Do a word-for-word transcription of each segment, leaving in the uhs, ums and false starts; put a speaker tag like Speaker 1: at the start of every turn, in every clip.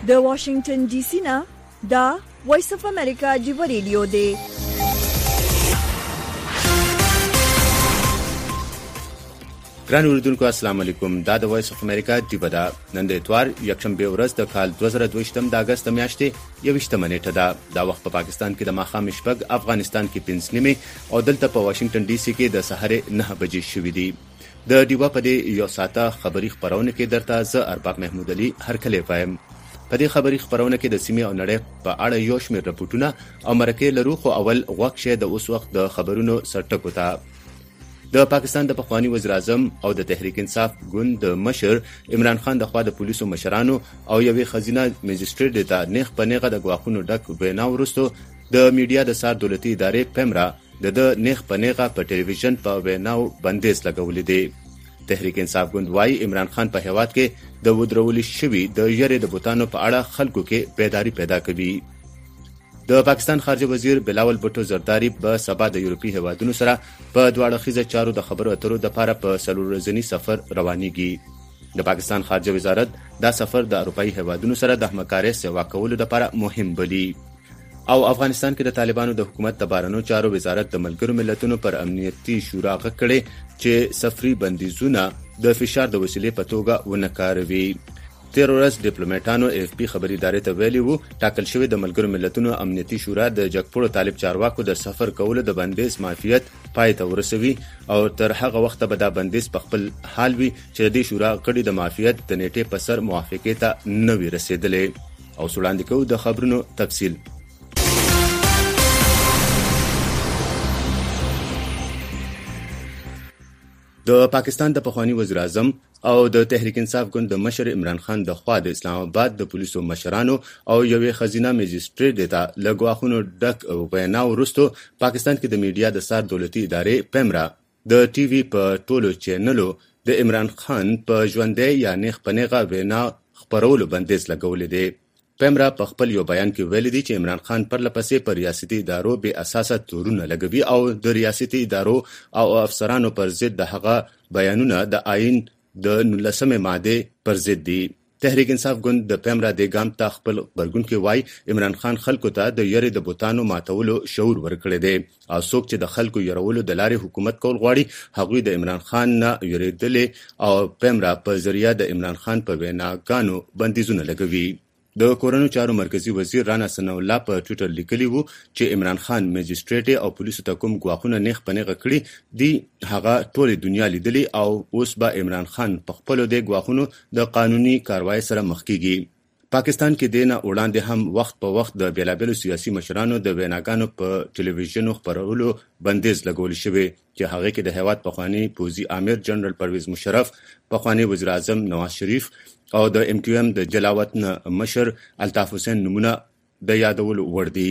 Speaker 1: د واشنگټن ډي سي نه دا وایس اف امریکا جیو ریډیو دی.
Speaker 2: ګران اوریدونکو السلام علیکم. دا د وایس اف امریکا جیو ده. نن د اتوار یکشنبه ورځ د کال دوه زره دوه د اگست میاشتې یوویشتمه نیټه ده. دا وخت په پاکستان کې د ماښام شپږ، افغانستان کې پنځه نیمې او دلته په واشنگټن ډي سي کې د سحر نه بجې شوې دي. د ډیوا په دې یو ساعته خبري خبرونه کې درته زه ارباب محمود علي هرکلی وایم. په دې خبري خبرونه کې د سیمې او نړۍ په اړه یو شمېر راپورټونه او مرکې لرو، خو اول غوږ شه د اوس وخت د خبرونو سرټکو ته. د پاکستان د پخوانی وزیر اعظم او د تحریک انصاف ګوند د مشر عمران خان د خوا د پولیسو مشرانو او یوې خزینه مجستریټ ته نیغ په نیغه د غواخونو ډک وینا وروسته د میډیا د سار دولتي ادارې پیمرا د د نیغ په نیغه په ټلویزیون په ویناو بندیز لګولې دي. تحریک انصاف ګوند وايي عمران خان په هیواد کې د ودرولې شوی د یری د بوتانو په اړه خلکو کې بیداری پیدا کوي. د پاکستان خارجه وزیر بلاول بټو زرداری په سبا د یورپی هیوادونو سره په دواړه خیزه چارو د خبرو اترو د لپاره په څلور ورځنی سفر روانيږي. د پاکستان خارجه وزارت دا سفر د اروپאי هیوادونو سره د همکارۍ سیوا کولو لپاره مهم بولي. او افغانستان کې د طالبانو د حکومت د بهرنیو چارو وزارت د ملګرو ملتونو پر امنیتي شورا غږ کړی چې سفري بندیزونه د فشار د وسیلې په توګه ونه کاروي. تیر ورځ ډیپلوماټانو اف پی خبري ادارې ته ویلي وو ټاکل شوی د ملګرو ملتونو امنیتي شورا د جګپوړو طالب چارواکو د سفر کولو د بندیز معافیت پای ته ورسوي او تر هغه وخته به دا بندیز په خپل حال وي چې د دې شورا کړي د معافیت د نیټې په سر موافقې ته نه وي رسیدلې. او وړاندې کوو د خبرونو تفصیل. د پاکستان د پخوانی وزیر اعظم او د تحریک انصاف ګوند د مشر عمران خان د خوا د اسلام آباد د پولیسو مشرانو او یوې خزینه مجستریټ ته لګواخونو ډک وینا وروسته پاکستان کې د میډیا د سار دولتي ادارې پیمرا د ټي وي په ټولو چینلو د عمران خان په ژوندۍ یا نیغ په نیغه وینا خپرولو بندیز لګولې دی. پیمرا په خپل یو بیان کې ویلي دی چې عمران خان پر لپسې پر ریاستي ادارو بې اساسه تورونه لګوي او د ریاستي ادارو او افسرانو پر ضد د هغه بیانونه د آئین د نولسمې ماده پر ضد دي. تحریک انصاف ګوند د پیمرا د ګام ته خپل غبرګون کې وای عمران خان خلکو ته د یری د بوتانو ماتولو شعور ورکړی دی او څوک چې د خلکو يرولو د لارې حکومت کول غواړي هغوی د عمران خان نه یریدلې او پیمرا په ذریعہ د عمران خان په ویناګانو بندیزونه لګوي. د کورونو چارو مرکزی وزیر رانا ثناء الله په ټوئیټر لیکلی وو چې عمران خان مجستریټ او پولیسو ته کوم غواخونه نیغ پنیغه کړی دی هغه ټول دنیا لیدلی او اوس به عمران خان په خپل د غواخونو د قانوني کاروای سره مخ کیږي. پاکستان کې دینه وړاندې هم وخت په وخت د بیلابیلو سیاسي مشرانو د ویناګانو په ټلویزیون خبرولو بندیز لګول شوی چې هغه کې د هیواد پخوانی پوزي امیر جنرال پرویز مشرف، پخوانی وزیر اعظم نواز شریف او د ام کیو ام د جلاوط نه مشر الطاف حسین نمونه د یادولو وړ دي.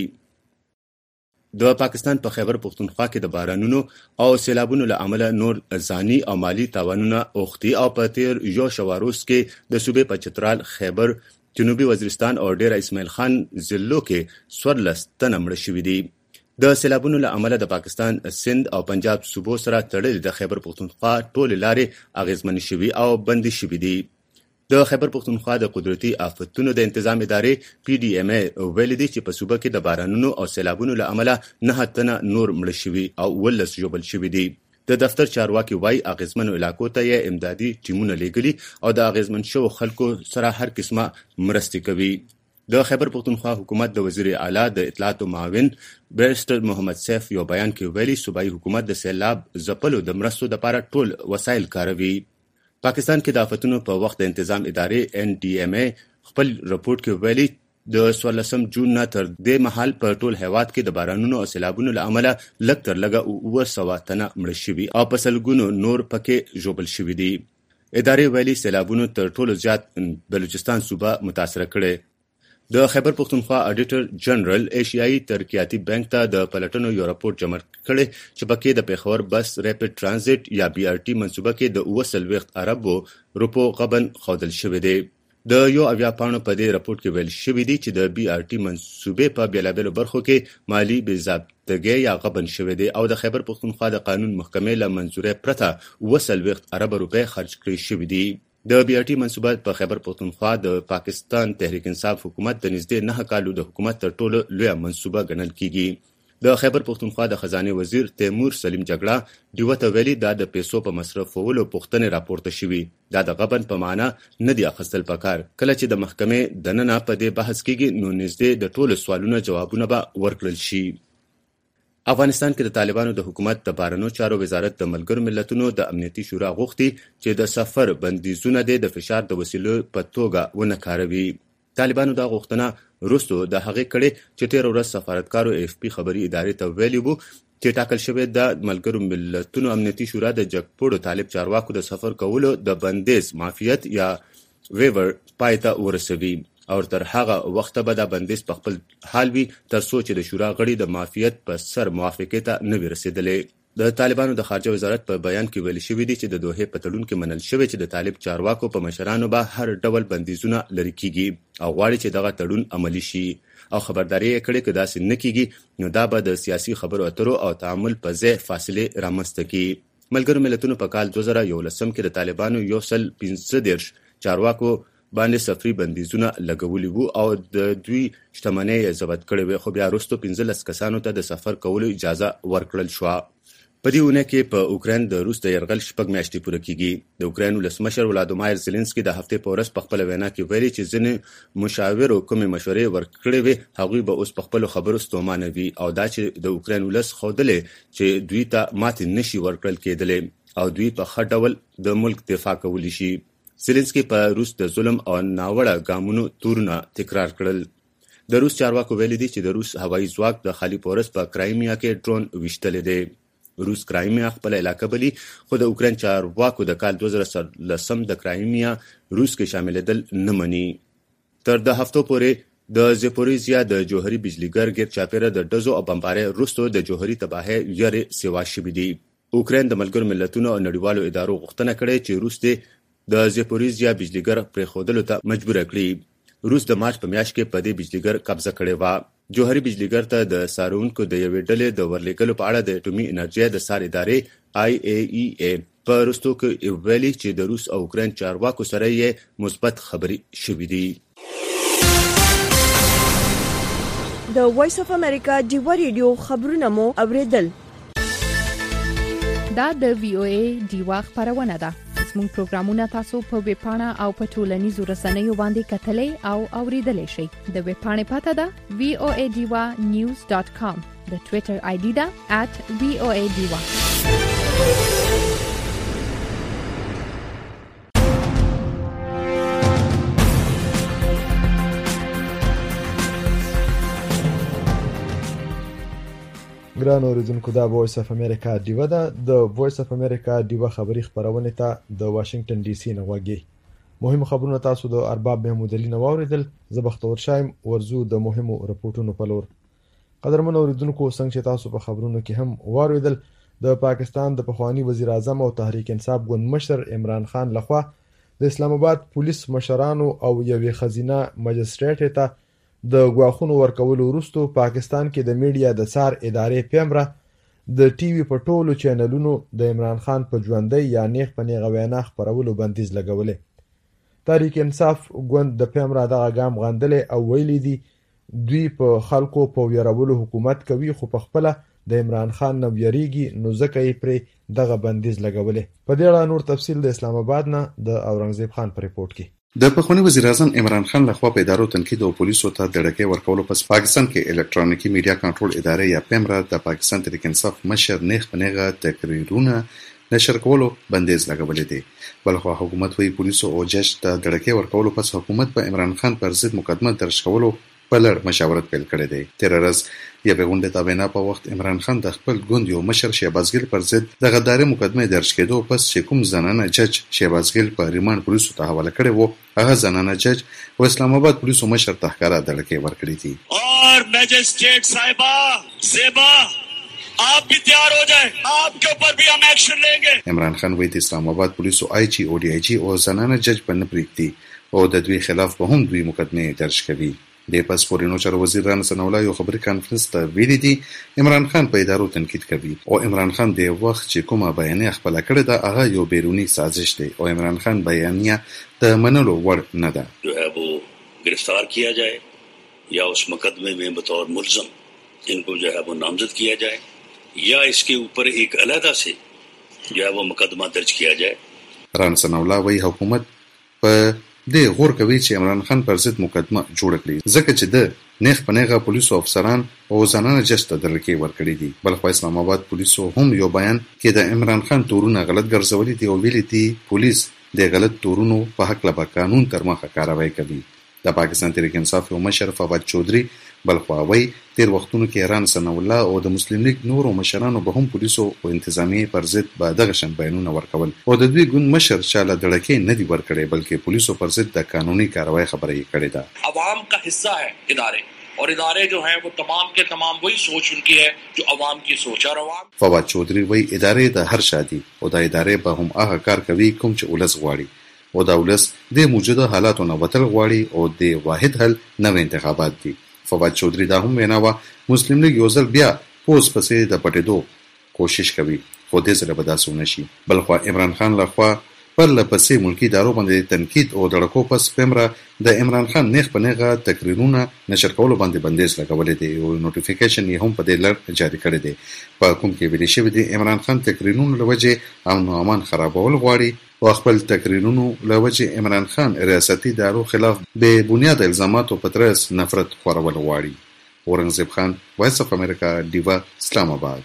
Speaker 2: د پاکستان په خیبر پختونخوا کې د بارانونو او سیلابونو له امله نور ځاني او مالی تاوانونه اوختي او په تیر یو شواروس کې د صوبې په چترال، خیبر، جنوبي وزیرستان او ډیره اسماعیل خان ضلعو کې څوارلس تنه مړه شوي دي. د سیلابونو له امله د پاکستان سند او پنجاب صوبو سره تړلې د خیبر پختونخوا ټولې لارې اغیزمنې شوي او بندي شوي دي. د خیبر پختونخوا د قدرتي آفتونو د تنظیم ادارې پی ډي ایم ای ویلي دی چې په صوبه کې د بارانونو او سیلابونو له امله نه تنه نور مړه شوي او ولس ژوبل شوي دي. د دفتر چارواکي وایي اغیزمنو علاقو ته یې امدادي ټیمونه لیږلي او د اغیزمن شوو خلکو سره هر قسمه مرستې کوي. د خیبر پختونخوا حکومت د وزیر اعلی د اطلاعات او معاون بیرسټر محمد سیف یو بیان کې ویلي صوبایي حکومت د سیلاب ځپلو د مرستو لپاره ټول وسایل کاروي. پاکستان کې د آفتونو په وخت د تنظیم ادارې ان ډي ایم ای خپل رپورت کې ویلي د څوارلسم جون نه تر دې مهال په ټول هیواد کې د بارانونو او سیلابونو له امله لږ تر لږه اوه سوه تنه مړه شوي او په سلګونو نور پکې ژوبل شوي دي. ادارې ویلي سیلابونو تر ټولو زیات بلوچستان صوبه متاثره کړې. د خیبر پختونخوا اډیټر جنرال ایشیایي ترقیاتي بانک ته د پلټنو یو راپور جمع کړی چې پکې د پیښور بس ریپډ ترانزیت یا بي ار ټي منصوبه کې د اوه څلوېښت اربو روپو غبن ښودل شوی دی. د یو اویا پاڼو په دې راپور کې ویل شوی دی چې د بي ار ټي منصوبې په بیلابیلو برخو کې مالی بې ضابطګۍ یا غبن شوی دی او د خیبر پختونخوا د قانون محکمې له منظورۍ پرته اوه څلوېښت اربه روپۍ خرج کړې شوي دي. د بي ار ټي منصوبه په خیبر پختونخوا د پاکستان تحریک انصاف حکومت د نږدې نه کالو د حکومت تر ټولو لویه منصوبه ګڼل کیږي. د خیبر پختونخوا د خزانه وزیر تیمور سلیم جګړه دیو ته ویلي دا د پیسو په مصرفولو پوښتنې راپورته شوي. دا د غبن په معنا نه دی اخیستل پکار. کله چې د محکمې دننه په دې بحث کېږي نو نږدې د ټولو سوالونو جوابونه به ورکړل شي. افغانستان کې د طالبانو د حکومت د بهرنیو چارو وزارت د ملګرو ملتونو د امنیتي شورا غوښتي چې د سفر بندیزونه د فشار د وسیلو په توګه ونه کاروي. طالبانو دا غوښتنه وروسته د هغې کړې چې تېره ورځ سفارتکارو اف پی خبري ادارې ته ویلي وو چې ټاکل شوی د ملګرو ملتونو امنیتي شورا د جګپوړو طالب چارواکو د سفر کولو د بندیز معافیت یا ویور پای ته ورسوي او تر هغه وخته به دا بندیز په خپل حال وي تر څو چې د شورا غړي د معافیت په سر موافقې ته نه وي رسېدلی. د طالبانو د خارجه وزارت په بیان کې ویل شوی دی چې د دوحې په تړون کې منل شوی چې د طالب چارواکو په مشرانو به هر ډول بندیزونه لرې کیږي او غواړي چې دغه تړون عملی شي او خبرداري یې کړې که داسې نه کیږي نو دا به د سیاسي خبرو اترو او تعامل په ځای فاصلې رامنځته کړي. ملګرو ملتونو په کال دوه زره یولسم کې د طالبانو یو سل پنځه دېرش چارواکو باندې سفري بندیزونه لګولي وو او د دوی شتمنۍ یې ضبط کړې وې، خو بیا وروسته پنځلس کسانو ته د سفر کولو اجازه ورکړل شوه. په دې اونۍ کې په اوکراین د روس د یرغل شپږ میاشتې پوره کیږي. د اوکراین ولسمشر ولادیمیر زيلنسکي د هفتې په ورځ په خپل وینا کې ویلي چې ځینې مشاورو کومې مشورې ورکړې وي هغوی به اوس په خپل خبرو ستومانه وي او دا چې د اوکراین ولس ښودلې چې دوی ته ماتې نشي ورکړل کېدلی او دوی په ښه ډول د ملک دفاع کولی شي. زيلنسکي په روس د ظلم او ناوړه ګامونو تورونه تکرار کړل. د روس چارواکو ویلي دي چې د روس هوایي ځواک د خالي پورس په کرایمیا کې ډرون ویشتلی دی. روس کرایمیا خپل علاقه بلی خو د اوکراین چارواکو د کال دوه زره څلورلسم د کرایمیا روس کې شاملېدل نه مني. تر د هفتو پورې د زپوریزیا د جوهري بجلیګر ګیر چاپیره د ډزو او بمبارۍ وروسته د جوهري تباهۍ یارې سیوا شوي دي. اوکراین د ملګرو ملتونو او نړیوالو ادارو غوښتنه کړې چې روس دې د زپوریزیا بجلیګر پرېښودلو ته مجبوره کړي. روس د مارچ په میاشت کې په دې بجلیګر قبضه کړې وه. جوهري بجلیګر ته د سارونکو د یوې ډلې د ورلېږلو په اړه د اټومي انرژۍ د سار ادارې آی ای ای ای په وروستو کې ویلي چې د روس او اوکراین چارواکو سره یې مثبت خبرې شوې دي.
Speaker 1: د وایس اف امریکا ډیوا ریډیو خبرونه مو اوریدل.
Speaker 3: دا د وی او ای ډیوا خبرونه ده. زموږ پروګرامونه تاسو په ویب پاڼه او په ټولنیزو رسنیو باندې کتلای او اوریدلای شئ. د ویب پاڼې پته ده وی او ای ډیوا نیوز ډاٹ کام. د ټوئیټر آی ډي ده ات وی او ای ډیوا.
Speaker 4: ګران اوریدونکو دا وایس اف امریکا ډیوا ده. د وایس اف امریکا ډیوا خبری خبرونه ته د واشنگټن ډي سي نه وګي. مهم خبرونه تاسو د ارباب محمود علي نو اوریدل. زبختور شایم ورزو د مهمو رپورټونو په لور. قدرمن اوریدونکو څنګه چې تاسو په خبرونو کې هم واریدل د پاکستان د پخوانی وزیر اعظم او تحریک انصاف ګوند مشر عمران خان لخوا د اسلام آباد پولیس مشرانو او یوې خزینه مجستریټ ته د غواخونو ورکولو وروسته پاکستان کې د میډیا د سار ادارې پیمره د ټي وي په ټولو چینلونو د عمران خان په ژوندۍ یا نیغ په نیغه وینا خبرولو بندیز لګولې. تحریک انصاف ګوند د پیمره دغه ګام غندلې او ویلي دي دوی په خلکو په ویرولو حکومت کوي خو په خپل د عمران خان نو یریږي نو ځکه یې پرې دغه بندیز لګولې. په دې اړه نور تفصیل د اسلام آباد نه د اورنګزیب خان په ریپورت کې.
Speaker 5: د پخوانی وزیر اعظم عمران خان لخوا په ادارو تنقید او پولیسو ته د ډکې ورکولو پس پاکستان کې الکترونیکی میډیا کنټرول ادارې یا پیمرا د پاکستان تحریک انصاف مشر نیغ په نیغه تقریرونه نشر کولو بندیز لګولې دي. بلخو حکومت وی پولیسو او جج ته د ډکې ورکولو پس حکومت په عمران خان پر ضد مقدمه درج کولو په لړ مشاورت پیل کړی دی. تیر ورځ یوه غونډه تابعینا په وخت عمران خان د خپل ګوند یو مشر شهباز ګل پر ضد د غداري مقدمه درج کېدو پس چې کوم زنانه جج شهباز ګل په ریماند پولیسو ته حواله کړی وو هغه زنانه جج و اسلام آباد پولیسو مشر ته ښکارا دړکې ورکړې دي.
Speaker 6: اور مجسٹریٹ صاحبہ زیبا آپ بھی تیار ہو جائیں, آپ کے اوپر بھی ہم ایکشن لیں گے.
Speaker 5: عمران خان وایي د اسلام آباد پولیسو آی جی او ډي آی جی او زنانه جج په نه پریږدي او د دوی خلاف به هم دوی مقدمه درج کوي. د پاسپورینو چارو وزیر رانا ثناء الله یو خبري کانفرنس ته ویلي دي عمران خان په ادارو تنقید کوي او عمران خان د وخت چې کومه بیانیه خپل کړې ده هغه یو بیرونی سازش دی او عمران خان بیانیه د منلو وړ نه ده
Speaker 6: جو ہے وہ گرفتار کیا جائے یا اس مقدمے میں بطور ملزم ان کو جو ہے وہ نامزد کیا جائے یا اس کے اوپر ایک علیحدہ سے جو ہے وہ مقدمہ درج کیا جائے.
Speaker 5: رانا ثناء الله وایي حکومت په د غور کوي چې عمران خان پر ضد مقدمه جوړ کړي ځکه چې د نیغ پنیغه پولیسو افسران او ځانانه جسته درلکې ورکړي دي. بلخو اسلام آباد پولیسو هم یو بیان کې د عمران خان تورونه غلط ګرځولي دي او ویلي دي پولیس د غلط تورونو په حق له قانون تر مخه کاروي کوي. د پاکستان تحریک انصاف یو مشر فواد چودري بلخو وايي تیر وختونو کې رانا ثناء الله او د مسلم لیگ نورو مشرانو به هم پولیسو او انتظامی پر ضد به دغه شان بیانونه ورکول او د دوی ګوند مشر چاله دړکې نه دی ورکړي بلکې پولیسو پر ضد د قانوني کاروای خبره یې کړې ده.
Speaker 7: عوام کا حصہ ہے ادارے اور ادارے جو ہیں وہ تمام کے تمام وہی سوچ ان کی ہے جو عوام کی سوچ ہے. عوام
Speaker 5: فواد چودري وایي ادارې د هر شادي او د ادارې به هم هغه کار کوي کوم چې ولس غواړي او د ولس د موجوده حالاتو نه وتل غواړي او د واحد حل نوې انتخابات دي. فواد چودري دا هم وینا مسلم لیگ یو ځل بیا پوس پسې د پټېدو کوشش کوي خو دې سره به داسې ونه شي. بلخو عمران خان لخوا پر لپسې ملکی ادارو باندې تنقید او دړکو پس پیمره د عمران خان نیغ په نیغه تقریرونه نشر کولو باندې بندیز لګولې دي او نوټیفیکیشن یې هم په دې لړ جاری کړی دی په کوم کې ویل شوی دی عمران خان تقریرونو لوجه امن او امان خرابول غواړي او خپل تقریرونو لوجه عمران خان ریاستي ادارو خلاف به بنیاد الزامات او پترس نفرت خورول غواړي. اورنګزیب خان وایس اف امریکا دیوا اسلام آباد.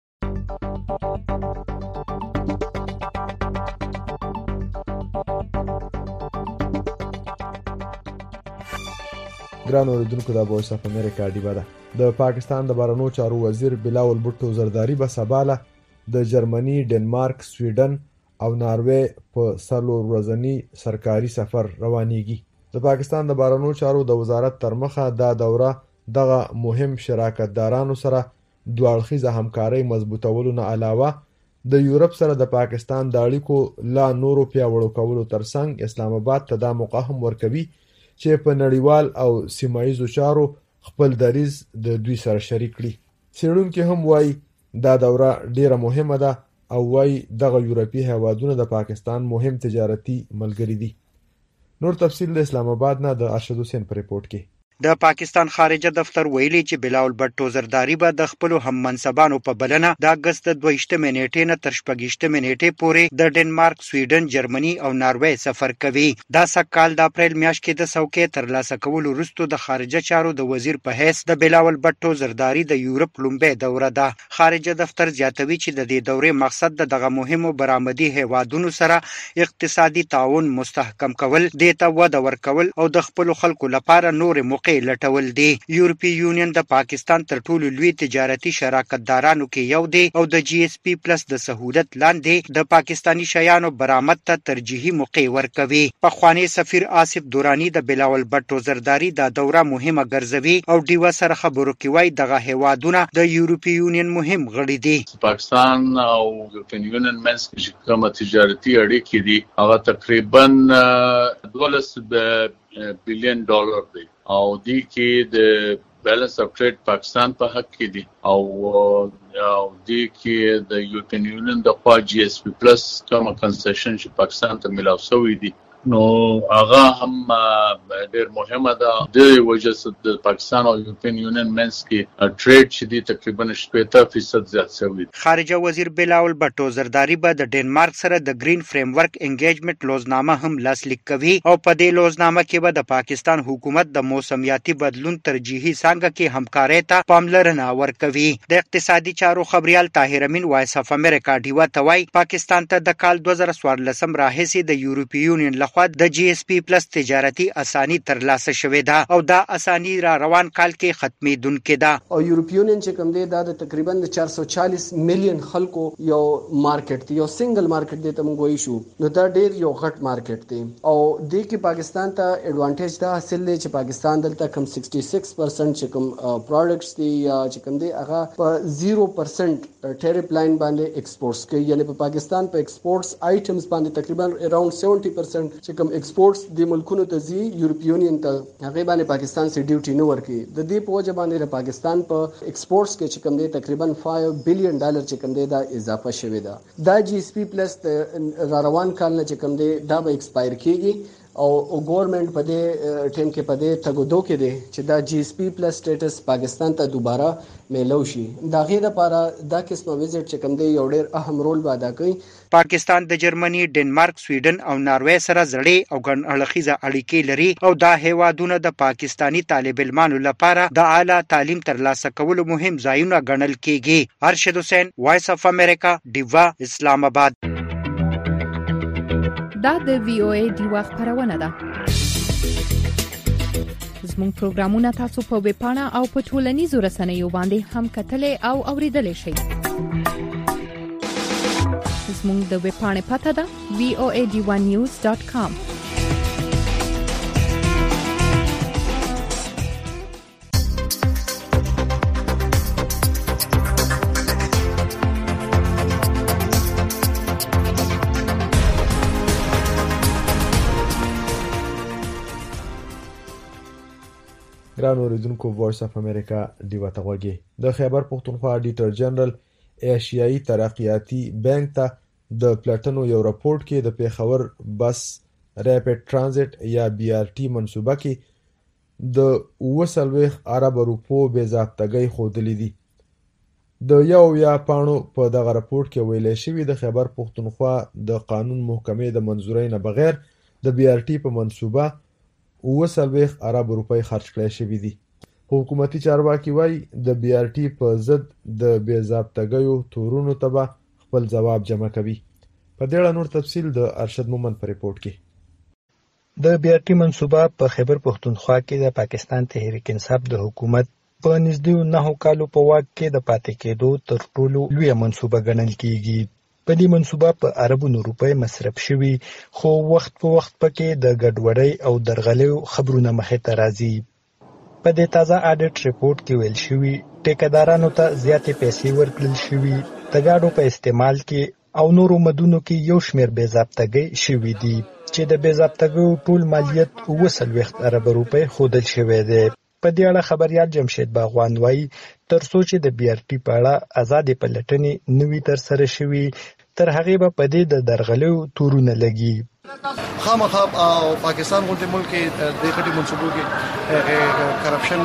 Speaker 4: ګران اوریدونکو د وایس اف امریکا دیوا ده. د پاکستان د بهرنیو چارو وزیر بلاول بوټو زرداری به سباله د جرمني، ډنمارک، سویډن او ناروې په څلور ورځني سرکاري سفر روانيږي. د پاکستان د بهرنیو چارو د وزارت تر مخه دا دوره دغه مهم شراکتدارانو سره دوه اړخیزه همکاري مضبوطولو نه علاوه د یورپ سره د پاکستان د اړیکو لا نورو پیاوړو کولو ترڅنګ اسلام آباد ته دا موقع هم ورکوي چې په نړیوال او سیمایي چارو خپل دریز د دوی سره شریک کړي. څېړونکي هم وایي دا دوره ډیره مهمه ده او وایي دغه یورپي هیوادونه د پاکستان مهم تجارتي ملګري دي. نور تفصیل د اسلام آباد نه د ارشد حسین پر ریپورت کې.
Speaker 8: د پاکستان خارجه دفتر ویلي چې بلاول بټو زرداری به د خپل هم منصبانو په بلنه د اگست دویشتمې نیټې نه تر شپږیشتمې نیټې پورې د ډنمارک، سویډن، جرمني او ناروې سفر کوي. دا سکهال د اپریل میاشت کې د څوکۍ ترلاسه کولو وروسته د خارجه چارو د وزیر په حیث د بلاول بټو زرداری د یورپ لومبه دوره ده. خارجه دفتر زیاتوي چې د دې دورې مقصد د دغه مهمو برآمدي هیوادونو سره اقتصادي تعاون مستحکم کول، دیتا وده ورکول او د خپل خلکو لپاره نور موقع لټول دي. یورپی یونین د پاکستان تر ټولو لوی تجارتي شراکتدارانو کې یو دی او د جی ایس پی پلس د سہولت لاندې د پاکستانی شیانو برآمد ته ترجیحي موقع ورکوي. پخوانی سفیر آصف دورانی د بلاول بټو زرداری د دوره مهمه ګرځوي او ډیوا سره خبرو کوي دغه هیوادونه د یورپی یونین مهم غړي دي.
Speaker 9: پاکستان او یورپی یونین منځ کې کومه تجارتي اړیکې دي هغه تقریبا دولس بلین ډالر دی او دی کې د بیلنس اف ټریډ پاکستان په حق کې دي او او دی کې د یورپین یونین د خوا جی اس پی پلس کوم کنسیشن چې پاکستان ته ملاو شوی دي نو هغه هم ډېر مهمه ده. د وجه د پاکستان او یورپین یونین منځ کې ټریډ چې دی تقریبا شپږ فیصد زیات شوی.
Speaker 8: خارجه وزیر بلاول بټو زرداری به د ډنمارک سره د گرین فریم ورک انګیجمنت لوزنامه هم لاسلیک کوي او په دې لوزنامه کې به د پاکستان حکومت د موسمیاتي بدلون ترجیحي څنګه کې همکارۍ ته پاملرنه ورکوي. د اقتصادي چارو خبريال طاهر امین وایس اف امریکا دیوا توای پاکستان ته د کال دوه زره څوارلس راهیسې د یورپی یونین خو د جی اس پی پلس تجارتي اسانی ترلاسه شوې ده او دا اسانی را روان کال کې ختمېدونکې ده
Speaker 10: او یورپی یونین چې کوم دی دا د تقریبا د چار سو چالیس میلیون خلکو یو مارکیټ دی، یو سنگل مارکیټ دی ته موږ وایو شو نو دا ډېر یو غټ مارکیټ دی او د کې پاکستان ته ایڈوانټیج دا حاصل دی چې پاکستان دلته کم سکسټي سکس پرسنٹ چې کوم پروډکټس دي یا چې کوم دی هغه په زیرو پرسنٹ ټیرف لاین باندې ایکسپورټس کوي، یعنی په پاکستان په ایکسپورټس آیټمز باندې تقریبا اراوند سیونټي پرسنٹ چې کوم ایکسپورټس د ملکونو ته زی یورپی یونین ته هغه باندې پاکستان سي ډیوټي نه ورکي د دې په وجه باندې د پاکستان په ایکسپورټس کې چې کوم دی تقریبا پنځه بلین ډالر چې کوم دی دا اضافه شوی دا دا جی اس پی پلس را روان کال نه چې کوم دی دا به ایکسپایر کیږي او ګورنمنت په دې ټیم کې په دې تګودو کې دی چې دا جی اس پی پلس سټیټس پاکستان ته دوباره میلو شي دا غیر لپاره دا قسمه وزټ چې کوم دی یو ډېر اهم رول به ادا کوي.
Speaker 8: پاکستان د جرمني، ډنمارک، سویډن او ناروې سره زړې او ګڼ اړخیزه اړیکې لري او دا هیوادونه د پاکستانی طالب علمانو لپاره د اعلی تعلیم ترلاسه کولو مهم ځایونه ګڼل کیږي. ارشد حسین، وایس اف امریکا، ډیوا، اسلام آباد.
Speaker 3: دا د وی او ای ډیوا خبرونه ده. زموږ پروګرامونه تاسو په ویب پاڼه او په ټولنیزو رسنیو باندې هم کتلای او اوریدلای شئ. زموږ د ویب پاڼې پته ده وی او ای ډیوا نیوز ډاټ کام.
Speaker 4: ګران اوریدونکو، وایس اف امریکا ډیوا ته غوږی. د خیبر پښتونخوا اډیټر جنرال ایشیایي ترقیاتي بانک ته د پلاتینو یو راپورټ کې د پیښور بس ریپټ ترانزیت یا بی آر ټي منصوبه کې د اوه څلوېښت ارب روپو بې ضابطګۍ ښودلې دي. د یو یا پاڼو په دغه راپورټ کې ویلی شوي د خیبر پښتونخوا د قانون محکمې د منظورۍ نه بغیر د بی آر ټي په منصوبه اوه څلوېښت ارب روپۍ خرج کړای شوي دي. حکومتي چارواکي وایي د بی آر ټي په ضد د بې ضابطګیو تورونو ته به خپل ځواب جمع کوي. په دې اړه نور تفصیل د ارشد مومن په ریپورټ کې.
Speaker 11: د بی آر ټي منصوبه په خیبر پښتونخوا کې د پاکستان تحریک انصاف د حکومت په نږدې نهو کالو په واک کې د پاتې کېدو تر ټولو لویه منصوبه ګڼل کیږي. په دې منصوبه په اربونو روپۍ مصرف شوي، خو وخت په وخت پکې د ګډوډۍ او درغلیو خبرونه مخې ته راځي. په دې تازه اډیټ ریپورټ کې ویل شوي ټیکدارانو ته زیاتې پیسې ورکړل شوي، د ګاډو په استعمال کې او نورو مدونو کې یو شمېر بې ضابطګۍ شوي دي چې د بې ضابطګیو ټول مالیت اوه څلوېښت ارب روپۍ ښودل شوی دی. په دې اړه خبریال جمشید باغوان وایي تر څو چې د بی آر ټي په اړه ازادې پلټنې نه وي ترسره شوي، تر هغې به په دې د درغلیو تورونه لګي.
Speaker 12: خامخا او پاکستان غونډې ملک کې د غټي منصوبو کې کرپشن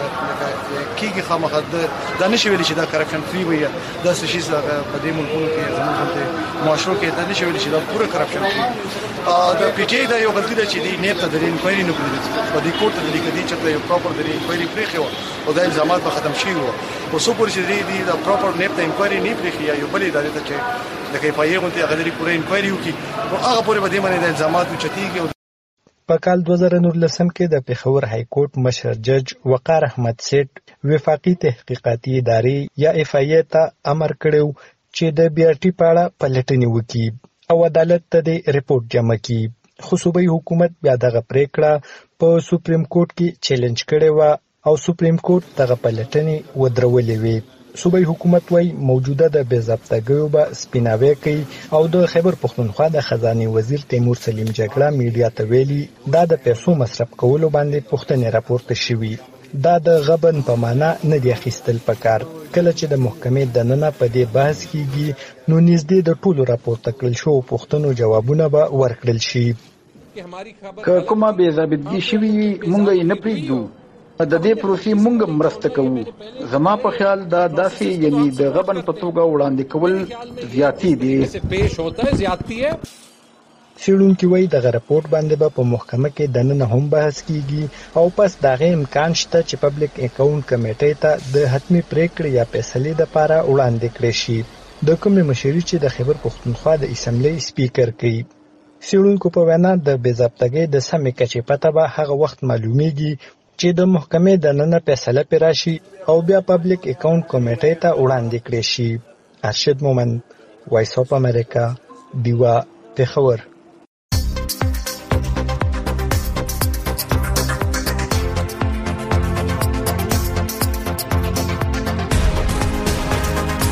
Speaker 12: کیږي، خامخا د نشي ویل چې دا کرپشن فری وي، دا څه شي په دې ملکونو کې زموږ په معاشرو کې دا نشي ویل چې دا پوره کرپشن فری. د پی ټی آی دا یو غلطي ده چې د نیب ته د انکوایري نه کړی، په دې کوټ ته د لیکدي چې یو پراپر د انکوایري پریخي او د الزامات به ختم شي وو او څو پورې چې د پراپر نیب ته انکوایري نه پریخي یا یو بل ادارې ته چې د کیفایي غونډې هغه لري پوره انکوایري وکړي او هغه پورې به دې باندې د الزامات چتیږي.
Speaker 11: په کال دوه زره نولسم کې د پیښور های کورټ مشر جج وقار احمد سیټ وفاقي تحقیقاتي ادارې یا اف ای ته امر کړو چې د بی آر ټي په اړه پلټنې وکړي او عدالت ته د ریپورت جمع کړي. خو صوبایي حکومت بیا دغه پریکړه په سپریم کورټ کې چیلنج کړې وه او سپریم کورټ دغه پلټنې ودرولې وې. صوبایي حکومت وایي موجوده د بې ضابطګیو به سپیناوی کوي او د خیبر پښتونخوا د خزانې وزیر تیمور سلیم جګړه میډیا ته ویلي دا د پیسو مصرف کولو باندې پوښتنې راپورته شوي. دا د غبن په معنا نه دی اخیستل پکار. کله چې د محکمې دننه په دې بحث کیږي نو نږدې د ټولو راپورته کړل شوو پوښتنو جوابونه به ورکړل شي.
Speaker 13: که کومه بې ضابطګي شوي وي موږ یې نه پرېږدو، د دې پروسې موږ مرسته کوو. زما په خیال دا داسې یعنی د غبن په توګه وړاندې کول زیاتی دي.
Speaker 11: څېړونکي وایي دغه راپورټ باندې به په محکمه کې دننه هم بحث کیږي او پس د هغې امکان شته چې پبلک اکاونټ کمیټۍ ته د حتمي پریکړې یا فیصلې دپاره وړاندې کړی شي، د کومې مشري چې د خیبر پښتونخوا د اسمبلۍ سپیکر کوي. څېړونکو په وینا د بې ضابطګۍ د سمې کچې پته به هغه وخت معلومیږي چې د محکمې دننه فیصله پرې راشي او بیا پبلک اکاونټ کمیټۍ ته وړاندې کړی شي. ارشد مومن، وایس اف امریکا، ډیوا، پیښور.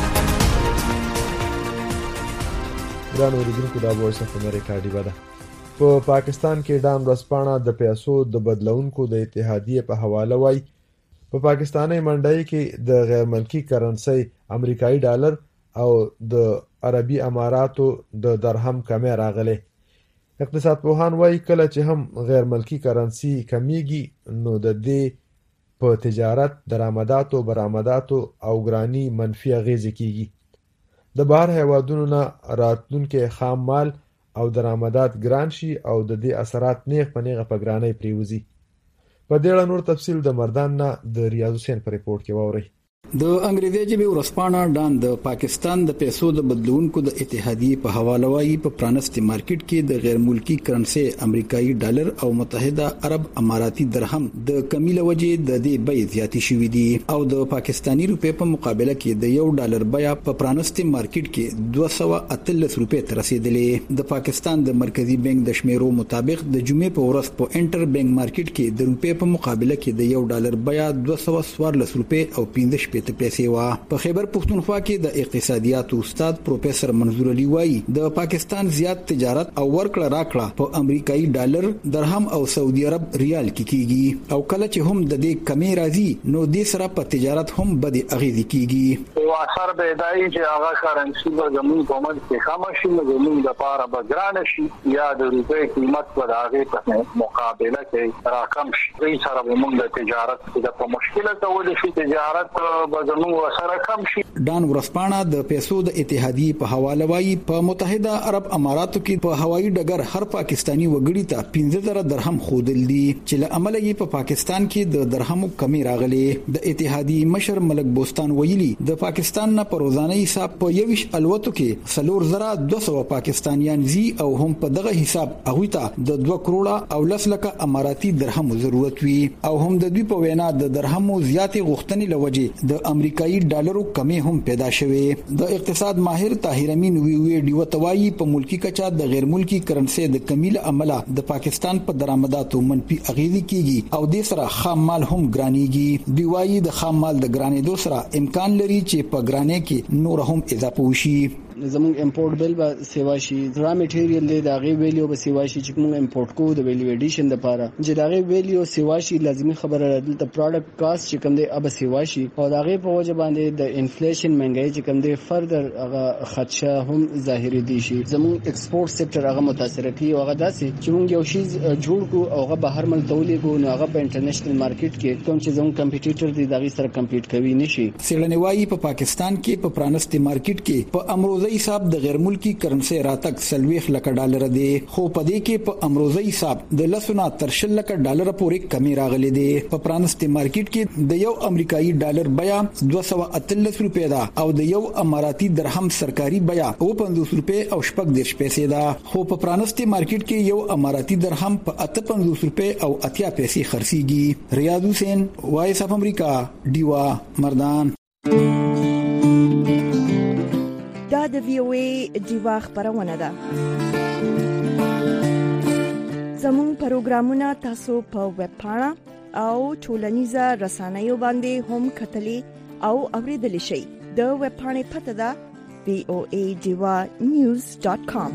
Speaker 4: ګران اوریدونکو، دا وایس اف امریکا ډیوا ده. په پا پاکستان کې ډان ورځپاڼه د پیسو د بدلونکو د اتحادیې په حواله وایي په پا پاکستاني منډۍ کې د غیر ملکی کرنسي امریکایي ډالر او د عربي اماراتو د درهم کمی راغلی. اقتصاد پوهان وایي کله چې هم غیر ملکی کرنسي کمیږي نو د دې په تجارت، درآمداتو، برآمداتو او ګرانی منفي اغیزې کیږي. د بهر هیوادونو نه راتلونکي خام مال او درآمدات ګران شي او د دې اثرات نیغ په نیغه په ګرانۍ پریوزي. په دې اړه نور تفصیل د مردان نه د ریاض حسین په ریپورت کې واورئ.
Speaker 14: د انګریزي ژبې ورځپاڼه ډان د پاکستان د پیسو د بدلونکو د اتحادیې په حواله وایي په پرانستي مارکیټ کې د غیر ملکی کرنسي امریکایي ډالر او متحده عرب اماراتي درهم د کمی له وجې د دې بیې زیاتې شوې دي او د پاکستانی روپې په مقابله کې د یو ډالر بیه په پرانستي مارکیټ کې دوه سوه اتلس روپۍ ته رسیدلې. د پاکستان د مرکزی بانک د شمیرو مطابق د جمعې په ورځ په انټر بانک مارکیټ کې د روپې په مقابله کې د یو ډالر بیه دوه سوه څوارلس روپۍ او پنځه شپېته پیسې وا. په خیبر پښتونخوا کې د اقتصادیات استاد پروفیسور منظور علي وایي د پاکستان زیات تجارت او ورکړه راکړه په امریکایي ډالر، درهم او سعودي عرب ریال کې کیږي او کله چې هم د دې کمی راځي نو د سره په تجارت هم بد اغیزه کیږي
Speaker 15: او اثر به دای چې هغه کرنسي به زموږ په ملک کې خامه شي، زموږ لپاره به ګران شي یا د روپۍ قیمت په هغه په مقابله کې راکم شي. دې سره به موږ د تجارت په مشکله کول شي، تجارت به
Speaker 14: ډان ورځپاڼه د پیسو د اتحادیې په حواله وایي په متحده عرب اماراتو کې په هوایي ډګر هر پاکستانی وګړي ته پنځه زره درهم خودل دي چې له امله یې په پا پاکستان کې د درهمو کمی راغلي. د اتحادیې مشر ملک بوستان ویلي د پاکستان نه په روزانه حساب په یوش الوتو کې څلور زره دوه سوه پاکستانیان زی او هم په دغه حساب هغوی ته د دوه کروړه او لس لکه اماراتي درهمو ضرورت وي او هم د دوی په وینا د درهمو زیاتې غوښتنې لوجې د امریکایي ډالرو کمی هم پیدا شوه. د اقتصاد ماهر طاهر امین وی وی ډیو توایی په ملکی کچا د غیر ملکی کرنسي د کمی له امله د پاکستان په درآمداتو منفي اغیزه کیږي او د سره خام مال هم ګرانیږي. دی وایي د خام مال د ګرانېدو سره امکان لري چې په ګرانې کې نور هم اضافه وشي.
Speaker 10: زموږ امپورټ بل به سیوا شي، را میټیریل دی دغه ویلیو به سیوا شي چې موږ امپورټ کوو د ویلیو ایډیشن لپاره چې دغه ویلیو سیوا شي. لازمي خبره ده د پروډکټ کاست چې کوم دی اب سیوا شي او دغه په وجه باندې د انفلیشن منګای چې کوم دی فردر هغه خدشه هم ظاهري دي شي. زموږ ایکسپورټ سېکټر هغه متاثر کیږي او هغه داسې چې موږ یو شی جوړ کو او هغه بهر ملک تولید کو نو هغه په انټرنیشنل مارکیټ کې کوم چې زموږ کمپیټیټر دي دغه سره کمپیټ کوي نشي.
Speaker 14: سیلانی وایي په پاکستان کې په پرانستي مارکیټ کې په امروزي حساب د غیر ملکی کرنسي راتک سلويخ لکه ډالر دی خو په دې کې په امروزي حساب د لسونه تر شل لکه ډالر پورې کمی راغلي دی. په پرانستي مارکیټ کې د یو امریکایي ډالر بیه دوه سوه اتلس روپۍ ده او د یو اماراتي درهم سرکاري بیه اوه پنځوس روپۍ او شپږ دېرش پیسې ده خو په پرانستي مارکیټ کې یو اماراتي درهم په اته پنځوس روپۍ او اتیا پیسې خرڅيږي. ریاض حسین، وایس اف امریکا، ډیوا، مردان.
Speaker 1: دا د وی او ای ډیوا خبرونه ده. زموږ پروګرامونه تاسو په ویب پاڼه او ټولنیزه رسنیو باندې هم کتلی او اوریدلی شئ. د ویب پاڼې پته ده وی او ای ډیوا نیوز ډاټ کام.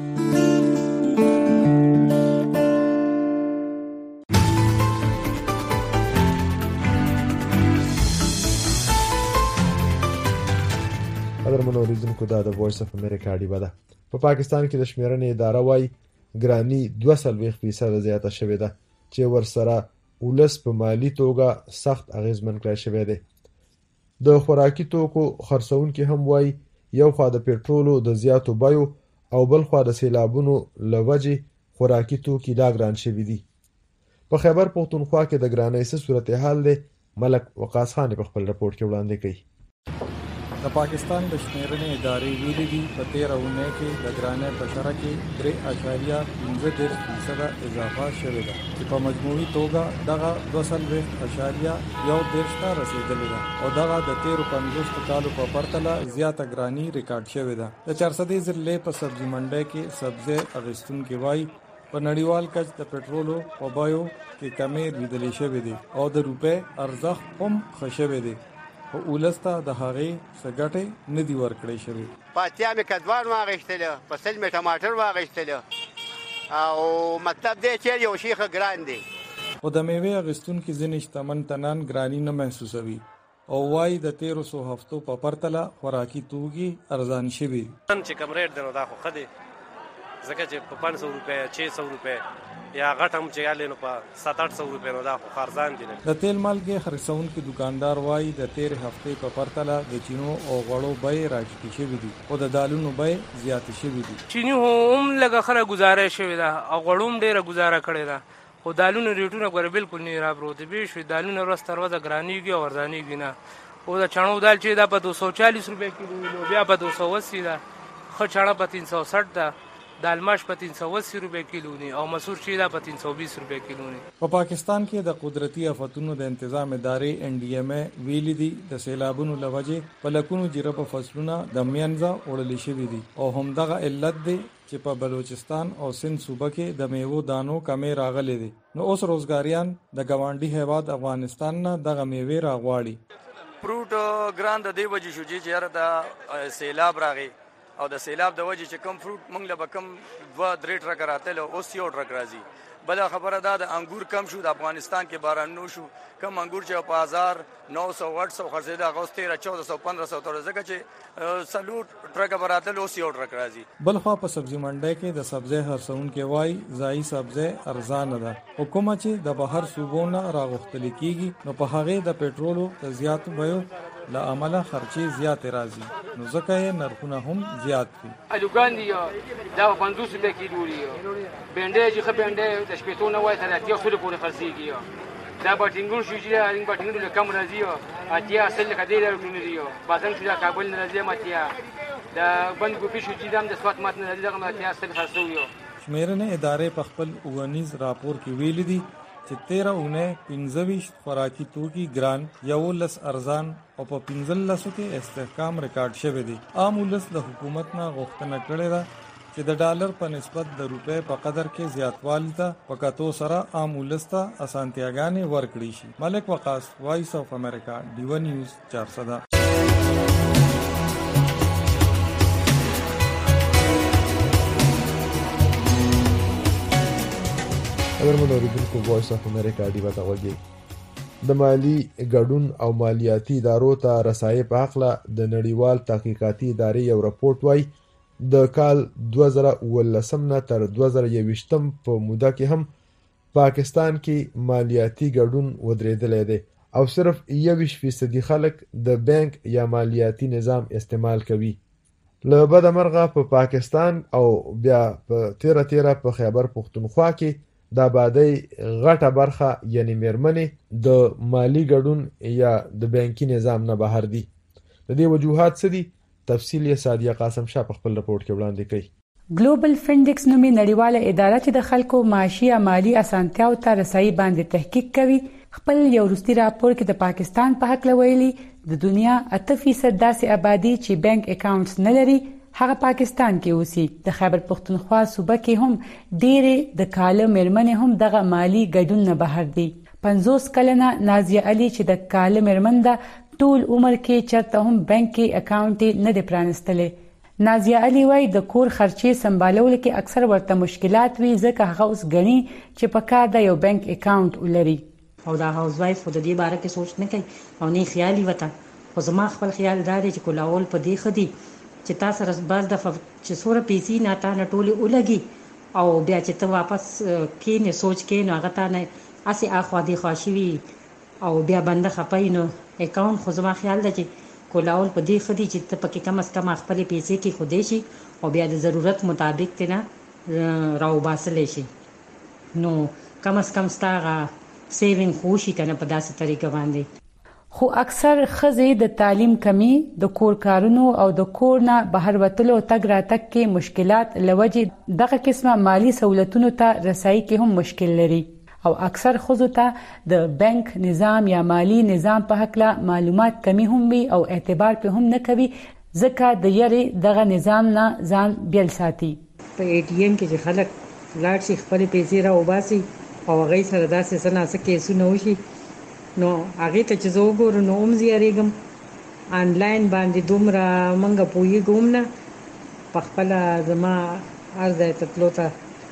Speaker 4: قدرمنو اوریدونکو دا د وایس اف امریکا ډیوا ده. په پاکستان کې د شمیرنې اداره وايي ګرانی دوه سلويخ فیصد زیاته شوې ده چې ورسره ولس په مالی توګه سخت اغیزمن کړی شوی دی. د خوراکي توکو خرڅونکو هم وايي یو خوا د پېټرولو د زیاتو بیو او بل خوا د سیلابونو لوجې خوراکي توکي لا ګران شوي دي. په خیبر پښتونخوا کې د ګرانۍ څه صورتحال دی ملک وقاص خان په خپل رپورټ کې وړاندې کوي.
Speaker 16: د پاکستان د شمیرنې ادارې ویلي دي په تیره اونۍ کې د ګرانۍ په شرح کې درې اعشاریه پنځه دېرش فیصده اضافه شوې ده چې په مجموعي توګه دغه دوه څلوېښت اعشاریه یو دېرش ته رسېدلې ده او دغه د تیرو پنځوسو کالو په پرتله زیاته ګراني ریکارډ شوې ده. د چارسدې ضلع په سبزي منډۍ کې سبزي اغوستونکي وایي په نړیوال کچ د پټرولو په بیو کې کمی لیدل شوې دي او د روپۍ ارزښت هم ښه شوی دی او ولسته د هغې سګټې ندي ورکړې شوی.
Speaker 17: پاتیا مې کدوان واغښتله، پسل مې ټماټر واغښتله، او مکتب دی چې یو شیخ ګران دی.
Speaker 16: خو د میوې اغستونکي ځینې شتمن تنان ګراني نه محسوسوي او وايي د تیرو سو هفتو په پرتله خوراکي توکي ارزان شوي.
Speaker 18: چې کم ریټ دی نو دا خو ښه دی ځکه چې په پنځه سوه روپۍ چھ سوه روپۍ یا غټ هم چې یالې نو په سات اټ سوه روپۍ نو دا خو ارزان دي. د تیل مالګې خرڅونکي دکاندار وايي د تیرې هفتې په پرتله د چینو او غوړو بیې راټیټې شوي دي او د دالونو بیې زیاتې شوي دي. چینی هم لږه ښه ګزاره شوې ده او غوړو هم ډېره ګزاره کړې ده خو دالونو ریټونه ګوره بالکل نه راپروت دي. شوي دالونه ورځ تر ورځه ګرانېږي او ارزانېږي نه. او د چڼو دال چې دا په دو سو چالیس روپۍ کیلو وي لوبیا په دو سو اسی ده ښه چڼه په تین سو سټ ده دال ماش په تین سو اسی روپۍ کیلو ني او مسور چې دا په تین سو بیس روپۍ کیلو ني. په پاکستان کې د قدرتي آفتونو د تنظیم ادارې ان ډي ام اي ویلي دي د سیلابونو لوجه په لکونو جربه فصلونه د میانځه وړل شوي دي او همدغه علت دی چې په بلوچستان او سند صوبه کې د میوو دانو کمې راغلي دي. نو اوس روزګاریان د ګاونډي هیواد افغانستان نه دغه میوې راغواړي.
Speaker 19: فروټ ګران د دی وجې شو چې یاره د سیلاب راغی او د سیلاب د وجې چې کم فروټ موږ له به کم دوه درې ټرکه راتلل اوس یو ټرک راځي. بله خبره دا د انګور کم شو د افغانستان کې بارانونو شو کم انګور چې په هزار نو سو اټ سو خرڅېده هغه اوس تېره چوده سو پندره سو ته ځکه چې څلور ټرکه به راتلل اوس یو ټرک راځي. بل خوا په سبزي منډی کې د سبزۍ خرڅونکي وایي ځایي سبزۍ ارزانه ده خو کومه چې د بهر صوبو نه راغوښتل کېږي نو په هغې د پټرولو د زیاتو بیو له امله خرچې زیاتې راځي نو ځکه یې نرخونه هم زیات دي. الوګان دي دا پنځوس روپۍ کیلو دي بینډۍ چې ښه بینډۍ د شپېتو نه وایي تر اتیا سلو پورې خرڅېږي. دا بټینګون شو چې دا بټینګون له کم راځي اتیا سل لکه دې راټونه دي بازن شو دا کابل نه راځي اتیا دا بند ګوپي شو چې دا د سوات مات نه راځي دغه اتیا سل خرڅوي. شمیرنې ادارې په خپل اوونیز راپور کې ویلي دي چې تیره اونۍ پنځه ویشت خوراکي توکي ګران یولس ارزان او په پنځلسو کې استحکام ریکارډ شوی دی. عام ولس د حکومت نه غوښتنه کړې ده چې د ډالر په نسبت د روپۍ په قدر کې زیاتوالی ته په کتو سره عام ولس ته اسانتیاګانې ورکړي شي. ملک وقاص، وایس اف امریکا، ډیو نیوز چارسده.
Speaker 4: خبرمن اوریدونکو وایس اف امریکا ډیو ته وګورئ. د مالی ګډون او مالیاتي ادارو ته رسایي په حق د نړیوال تحقیقاتي ادارې یو راپورټ وایي د کال دوه زره اوولسم نه تر دوه زره یوویشتم په موده کې هم پاکستان کې مالیاتي ګډون ودرېدلی دی او صرف یوویشت فیصدي خلک د بانک یا مالیاتي نظام استعمال کوي. له بده مرغه په پاکستان او بیا په تیره تیره په خیبر پښتونخوا کې د آبادۍ غټه برخه یعنی میرمنې د مالی ګډون یا د بانکي نظام نه بهر دي. د دې وجوهات څه دي؟ تفصیل یې سادیه قاسم شاه په خپل رپورټ کې وړاندې کوي.
Speaker 20: ګلوبل فینډکس نومي نړیواله اداره چې د خلکو معاشي او مالی اسانتیاو ته رسایي باندې تحقیق کوي خپل یو وروستي راپور کې د پاکستان په حق لویلي د دنیا اته فیصد داسې آبادی چې بانک اکاونټس نه لري هغه پاکستان کې اوسي. د خیبر پښتونخوا صوبه کې هم ډېرې د کاله میرمنې هم دغه مالی ګډون نه بهر دي. پنځوس کلنه نازیه علي چې د کاله میرمن ده ټول عمر کې چرته هم بانک کې اکاونټ نه دی پرانستلی. نازیه علي وايي د کور خرچې سمبالول کې اکثر ورته مشکلات وي ځکه هغه اوس غني چې په کار د یو بانک اکاونټ ولري
Speaker 21: او دا هاوس وایف خو د دې باره کې سوچ نه کوي او نه خیالي وته. خو زما خپل خیال دا دی چې کولاول په دې خدي چې تاسو سره بس د چې سوره پیسې نه تا نه ټولې ولګي او بیا چې ته واپس کې نه سوچ کې نو هغه تا نه اسی اخوا دی خواشي وي او بیا بنده خپای نو اکاونټ خو زما خیال دی چې کولاول په دې خدي چې ته پکې کم از کم خپل پیسې کې خودي شي او بیا د ضرورت مطابق تنه راو باسلې شي نو کم از کم ستاره سیوینګ خوشي کنه په داسې طریقه باندې.
Speaker 20: خو اکثر ښځې د تعلیم کمی د کور کارونو او د کور نه بهر وتلو تګ راتګ کې مشکلات لوجې دغه قسمه مالی سہولتونو ته رسایي کې هم مشکل لري او اکثر ښځو ته د بانک نظام یا مالی نظام په حق لا معلومات کمی هم وي او اعتبار په هم نه کوي ځکه د یاري دغه نظام نه ځان بیل ساتي.
Speaker 21: په ای ټی ایم کې چې خلک لاړ شي خپل پیسې را وباسي او هغه سره داسې سناسه کیسونه وشي نو هغه ته چې زه وګورم نو هم زیریږم آنلاین باندې دومره منګه پوهیږم نه په خپل زما ارزه ته تلو ته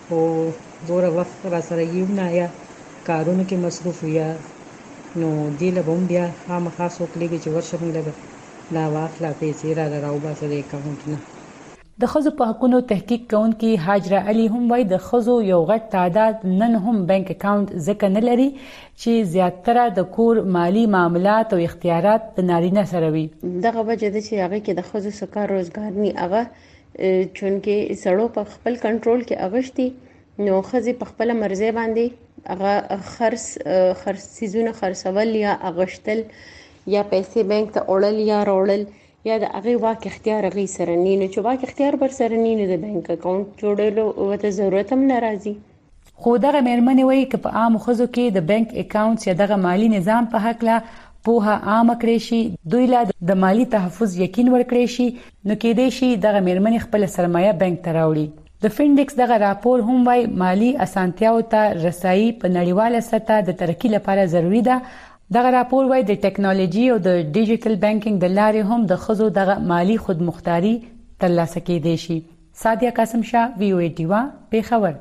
Speaker 21: او زوره وخت را سره یو نه یا کارونه کې مصروف یا نو دی له بم بیا خامخا څوک لګي چې ورشم لګ دا واخلا پیسې را راو باسه د اکاونټ نه.
Speaker 20: د ښځو په حقونو تحقیق کوونکي حاجره علي هم وایي د ښځو یو غټ تعداد نن هم بانک اکاونټ ځکه نه لري چې زیاتره د کور مالی معاملات او اختیارات د نارینه سره وي.
Speaker 2: دغه وجه ده چې هغه کې د ښځو څخه روزګار نه هغه چونکې سړو په خپل کنټرول کې اغشتي نو ښځې په خپل مرزي باندې هغه خرڅ خرڅ سيزونه خرڅول یا اغشتل یا پیسې بانک ته اورل یا راوړل یا د هغه واک اختیار غي سره نه نو چې واک اختیار بر سره نه د بانک اکاونټ جوړولو وته ضرورت هم ناراضي.
Speaker 20: خو دغه مېرمنې وایي چې په عام خزو کې د بانک اکاونټ یا دغه مالی نظام په حق لا پوها عام کړی شي دوی لا د مالی تحفظ یقین ورکړي شي نو کې دې شي دغه مېرمنې خپل سرمایه بانک ته راوړي. د فینډکس دغه راپور هم وایي مالی اسانتیاو ته رسایي په نړیواله سطح د ترقی لپاره ضروری ده. دغه راپور وایي د ټیکنالوژي او د ډیجیټل بانکینګ د لارې هم د ښځو دغه مالی خودمختاري ترلاسه کېدای شي. سادیا قاسم شاه وی او ای ډیوا پیښور.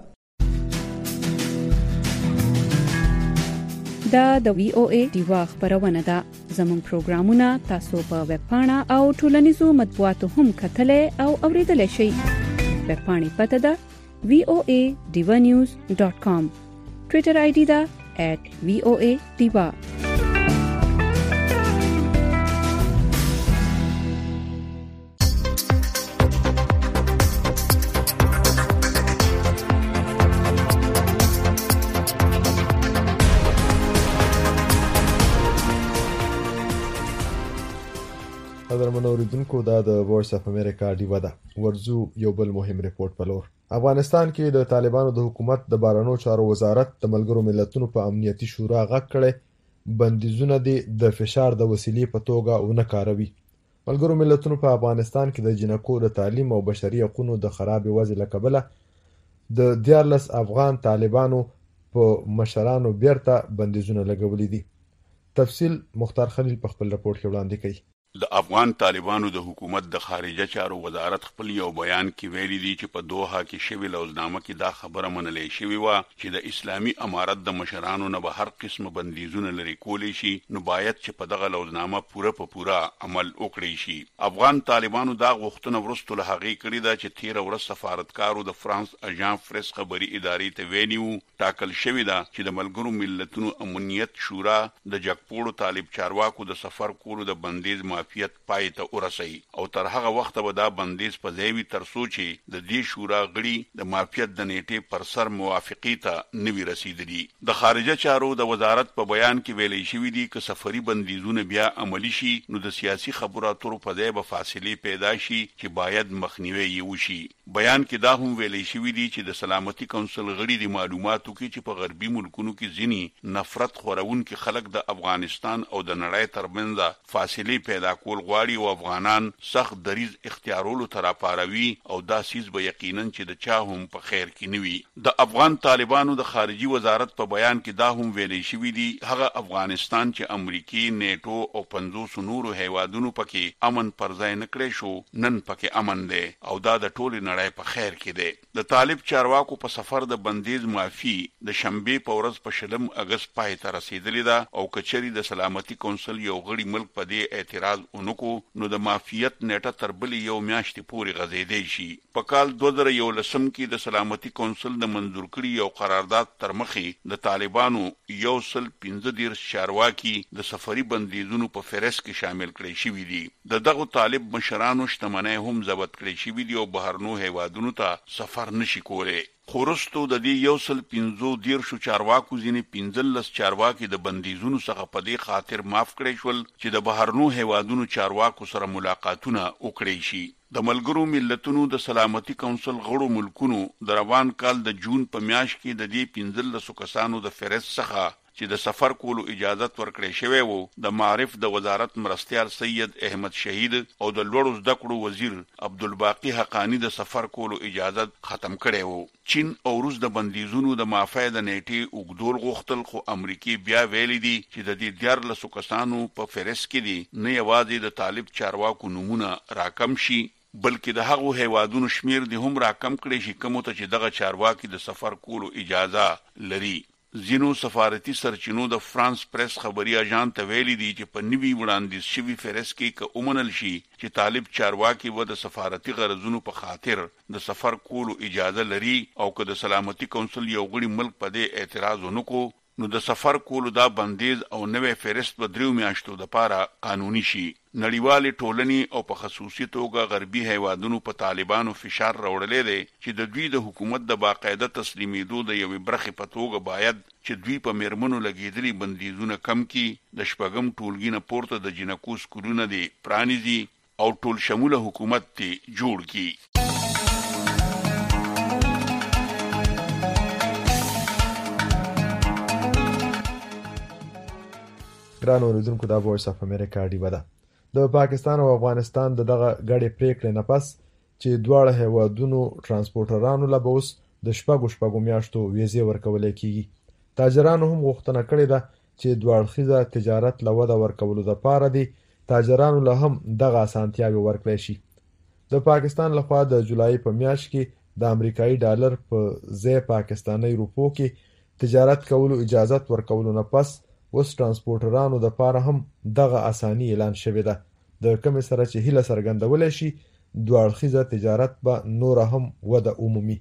Speaker 3: دا د وی او ای ډیوا خبرونه ده. زموږ پروګرامونه تاسو په ویب پاڼه او ټولنیزو مطبوعاتو هم کتلای او اوریدلای شئ. ویب پاڼې پته ده وی او ای ډیوا نیوز ډاٹ کام. ټوئیټر آی ډی ده ایٹ وی او ای ډیوا.
Speaker 4: قدرمن اوریدونکو دا د وایس اف امریکا ډیوا ده. ورزو یو بل مهم ریپورت په لور. افغانستان کې د طالبانو د حکومت د بهرنیو چارو وزارت د ملګرو ملتونو په امنیتي شورا غږ کړي بندیزونه د فشار د وسیلې په توګه ونه کاروي. ملګرو ملتونو په افغانستان کې د جنکو د تعلیم او بشري حقوقو د خراب وضع له کبله د دیارلس افغان طالبانو په مشرانو بیرته بندیزونه لګولې دي. تفصیل مختار خلیل په خپل راپور کې وړاندې کوي.
Speaker 22: د افغان طالبانو د حکومت د خارجه چارو وزارت خپل یو بیان کې ویلي دي چې په دوحه کې شوی لوزنامه کې دا خبره منلې شوی و چې د اسلامي امارت د مشرانو نه به هر قسم بندیزونه لري کولی شي نو باید چې په دغه لوزنامه پوره په پوره عمل وکړي شي. افغان طالبانو دا غوښتنه ورسته له هغې کړې ده چې تیر ورځ سفارتکارو د فرانس اژانس پریس خبري ادارې ته ویلي ټاکل شوی ده چې د ملګرو ملتونو امنیت شورا د جګپوړو طالب چارواکو د سفر کولو د بندیز معافیت پای ته ورسي او تر هغه وخت به دا بندیز په ځای تر سوچي د دې شورا غړي د معافیت د نیټه پر سر موافقه ته نوي رسیدلي. د خارجه چارو د وزارت په بیان کې ویلي شوی دی چې سفري بندیزونه بیا عملی شي نو د سیاسي خبرو اترو په ځای به فاصله پیدا شي چې باید مخنیوي وشي. بیان کې دا هم ویلي شوی دی چې د سلامتي کونسل غړي د معلوماتو کې چې په غربي ملکونو کې ځینی نفرت خورونکي خلک د افغانستان او د نړۍ ترمنځ فاصله پیدا کول غواړي او افغانان سخت دریز اختیارولو تر پاروي او دا سیس به یقینا چې د چا هم په خیر کې نوي. د افغان طالبانو د خارجي وزارت په بیان کې دا هم ویلي شوی دی هغه افغانستان چې امریکای نیټو او پنځوس نورو هیوادونو پکې امن پر ځای نه کړی شو نن پکې امن دی او دا د ټولې نړۍ په خیر کې دی. د طالب چارواکو په سفر د بندیز معافي د شنبه په ورځ په شلم اگست پای ته رسیدلې ده او کچري د سلامتي کونسل یو غړي ملک په دې اعتراض اونکو نو د معافیت نیټه تر بلې یو میاشتې پورې غځېدی شي. په کال دوه زره یولسم کې د سلامتي کونسل د منظور کړي یو قرارداد تر مخې د طالبانو یو سل پنځه دېرش چارواکي د سفري بندیزونو په فهرست کې شامل کړي شوي دي. د دغه طالب مشرانو شتمنۍ هم ضبط کړي شوي دي او بهرنو هیوادونو ته سفر نشي کولی. خورستو د دې یو سل پنځو دیرشو چارواکو ځینې پنځلس چارواکي د بندیزونو څخه په دې خاطر معاف کړی شول چې د بهرنو هیوادونو چارواکو سره ملاقاتونه وکړي شي. د ملګرو ملتونو د سلامتي کونسل غړو ملکونو د روان کال د جون په میاشت کې د دې پنځلسو کسانو د فهرست څخه چې د سفر کولو اجازت ورکړی شوی وو د معرف د وزارت مرستیال سید احمد شهید او د لوړو زده کړو وزیر عبدالباقی حقانی د سفر کولو اجازت ختم کړی وو. چین او روس د بندیزونو د معافی د نیټې اوږدول غوښتل خو امریکای بیا ویلي دي چې د دې دیارلسو کسانو په فهرست کې دي نه یوازې د طالب چارواکو نمونه راکم شي بلکې د هغو هیوادونو شمیر د هم را کم کړي شي کوم ته چې دغه چارواکي د سفر کولو اجازه لري. زینو سفارتي سرچینو د فرانس پریس خبري اژانس ته ویلي دي چې په نوي وړاندیز شوی فهرست کې که اومنل شي چې طالب چارواکي و د سفارتي غرضونو په خاطر د سفر کولو اجازه لري او که د سلامتي کونسل یو غړي ملک په دې اعتراض ونکړو نو د سفر کولو دا بندیز او نوې فهرست په دریو میاشتو لپاره قانوني شي. نړیوالې ټولنې او په خصوصي توګه غربي هیوادونو په طالبانو فشار راوړلې دي چې د دوی د حکومت د باقاعده تسلیمیدو د یوې برخې په توګه باید چې دوی په میرمنو لګیدلي بندیزونه کم کړي، د شپږم ټولګي نه پورته د جنکو سکولونه دي پرانیزي او ټول شموله حکومت ته جوړ کړي.
Speaker 4: ګران اوریدونکو دا وایس اف امریکا ډیوه ده. د پاکستان او افغانستان د دغه غړي پریکړې نه پس چې دواړه هیوادونو ترانسپورټرانو له بوس د شپږو شپږو میاشتو ویزې ورکول کیږي. تاجرانو هم غوښتنه کړې ده چې دواړخیزه تجارت له وده ورکولو لپاره دي تاجرانو له هم دغه اسانتیاوي ورکړي شي. د پاکستان لخوا د جولای په میاشت کې د امریکایي ډالر په ځای پاکستاني روپو کې تجارت کولو اجازه ورکولو نه پس اوس ترانسپورټرانو د پاره هم دغه اساني اعلان شوې ده، د کوم سره چې هله سرګندول شي دواړخیزه تجارت به نور هم وده عمومي.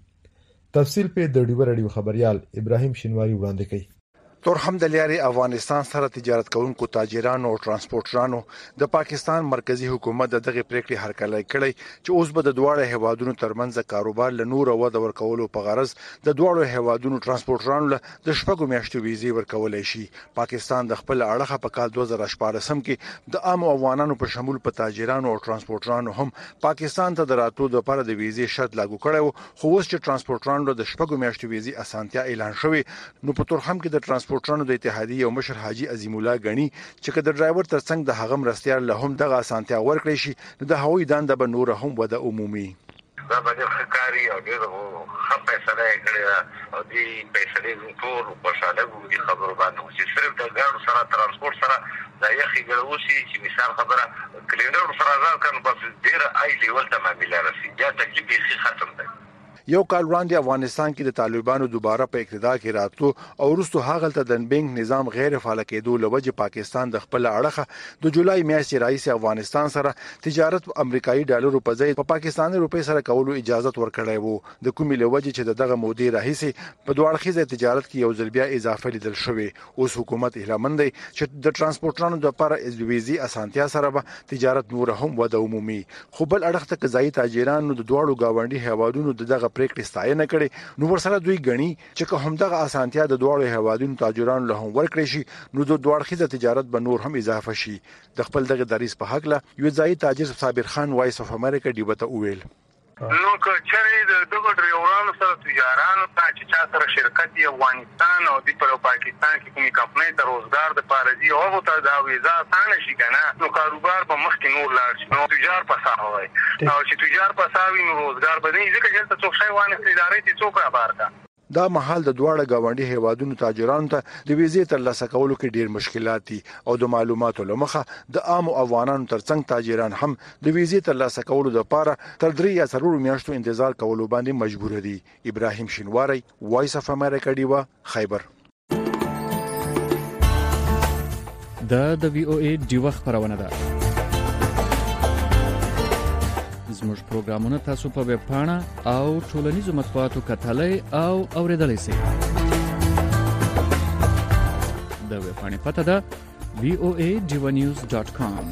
Speaker 4: تفصیل په د ډیو رادیو خبريال ابراهیم شینواری وړاندې کوي.
Speaker 6: تر هم د لیاري افغانستان سره تجارت کوونکو تاجرانو او ترانسپورټرانو د پاکستان مرکزی حکومت دغه پریکړې هرکلی کړي چې اوس به د دواړو هیوادونو ترمنځ کاروبار له نور وده ورکولو په غرض د دواړو هیوادونو ترانسپورټرانو له د شپږو میاشتو ویزې ورکولای شي. پاکستان د خپل اړخه په کال دوه زره شپږ کې د عام افغانانو په شمول په تاجرانو او ترانسپورټرانو هم پاکستان ته د راتلو لپاره د ویزې شرط لاګو کړی، خو اوس چې ترانسپورټرانو د شپږو میاشتو ویزې اسانتیا اعلان شوی نو په تور هم کې د ترانسپورټرانو د اتحادیې او مشر حاجی عظیم الله غنی چې کله ډرایور ترڅنګ د هغه مرستيال له هم دغه اسانتیا ورکړي شي نو د هوایي دانده به نور هم وده عمومي.
Speaker 7: دا به خکاری او ډېر خپه سره کړی او دی پیسې دې ټول په شاله وګړي خبرو باندې چې صرف د ګاډو سره ترانسپورت سره دا یخي ګړوسی چې مثال خبره کلینډر سره ځان کنه بس ډېر آی لیول ته معاملې راسي یا تکلیف یې ختم ده.
Speaker 6: یو کال وړاندې افغانستان کې د طالبانو دوباره په اقتدار کې راتلو او وروسته هغه ته د بانک نظام غیر فعال کېدو لوجه پاکستان د خپل اړخه د جولای میاشتې رئیس افغانستان سره تجارت امریکایي ډالرو په ځای په پاکستاني روپی سره کولو اجازه ورکړی وو، د کومې لوجه چې دغه مودې راهیسي په دواړخیزه تجارت کې یو ځل بیا اضافه لیدل شوې. اوس حکومت هیلمند دی چې د ترانسپورټرانو لپاره ویزې اسانتیا سره به تجارت نور هم وده عمومي. خو بل اړخ ته قضایي تاجرانو د دوړو گاونډي هیوادونو دغه پریکړې ستاینه کړي نو ورسره دوی غني چې که هم دغه اسانتیا د دوړو هیوادونو تاجرانو له هم ورکړي شي نو د دوړخیزه تجارت به نور هم اضافه شي. د خپل دغه دریس په حق له یو ځای تاجر صابر خان وایس اف امریکا دیوته وویل
Speaker 23: نو که چېرې د دغه ډرایورانو سره تجارانو ته چې چا سره شرکت یې افغانستان او د پاکستان کې کومې کمپنۍ ته روزګار د پاره دي او هغه ته دا ویزا اسانه شي کنه نو کاروبار به مخکې نور لاړ شي نو تجار پسا وای او چې تجار پسا وي نو روزګار به نه ځکه چې څوک شي وانه ادارې ته څوک راپار کا
Speaker 6: دا محل د دواړه گاونډي هیوادونو تاجرانو ته د ویزې ترلاسه کولو کې ډیر مشکلات دي او د معلوماتو لمخه د عام افغانانو ترڅنګ تاجران هم د ویزې ترلاسه کولو لپاره تر درې یا څلور میاشتو انتظار کولو باندې مجبور دي. ابراهیم شینواری وایس اف امریکا دیوا خیبر.
Speaker 24: دا د وی او ای دیوا خبرونه ده. زموږ پروګرامونه تاسو په ویب پاڼه او ټولنیزو مطبوعاتو کتلای او اوریدلای شئ. د ویب پاڼې پته ده وی او ای دیوا نیوز ډاټ کام.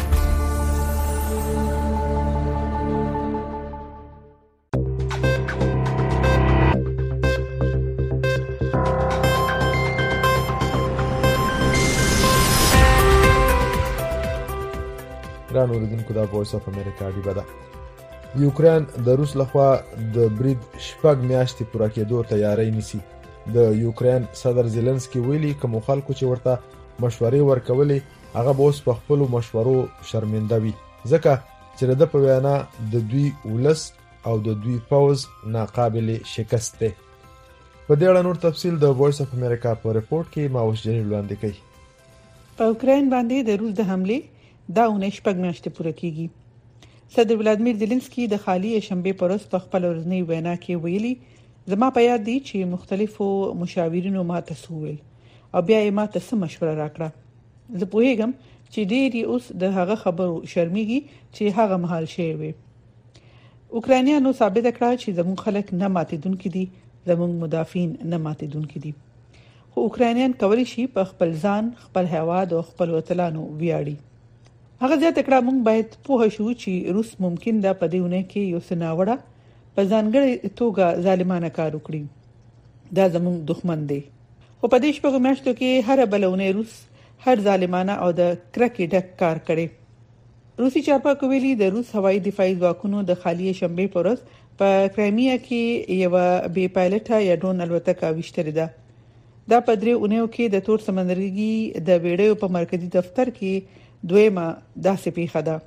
Speaker 4: ګران اوریدونکو دا وایس اف امریکا دی بده. یوکرين د روس لخوا د برید شپږ میاشتې پوره کېدو تیاری نیسي. د یوکرين صدر زيلنسکي ویلي کوم خلکو چې ورته مشورې ورکولې هغه به اوس په خپل مشورو شرمنده وي ځکه چې د په وینا د دوی ولس او د دوی پوز ناقابل شکست دی. په دې اړه نور تفصیل د وایس اف امریکا په ریپورت کې ماوس جنی وړاندې کوي.
Speaker 25: په یوکرين باندې د روس د حمله دا اونۍ شپږ میاشتې پوره کیږي.
Speaker 5: صدر ولادیمیر زيلنسکي د خالي شنبه پرس په خپل ورځنی وینا کې ویلي زما په یاد دي چې مختلفو مشاورینو ما تسویل او بیا یې ما ته سم مشوره راکړه. زه پوهیږم چې ډېری اوس د هغه خبرو شرمېږي چې هغه مهال شي وي. اوکرانیانو ثابت کړه چې زموږ خلک نه ماتیدونکي دي، زموږ مدافعین نه ماتیدونکي دي. خو اوکرانیان کولی شي په خپل ځان، خپل هیواد او خپل وطنانو ویاړي. هغه ځکه کړه موږ باید پوه شو چې روس ممکن دا په دیونه کې یو سناوړه په ځانګړي توګه ظالمانه کار وکړي. دا زموږ دښمن دی. خو په دې شپږ میاشتو کې هر بلونه روس هر ظالمانه او د کرکې ډک کار کړي. روسي چارواکو ویلي د روس هوایي دفاعي ځواکونو د خالي شنبه پر ورځ په کرایمیا کې یو بې پایلټه یا ډرون الوتکه وشتره ده. دا په درې اونیو کې د تور سمندرګي د ویډیو په مرکزی دفتر کې دویمه داسې پیښه ده.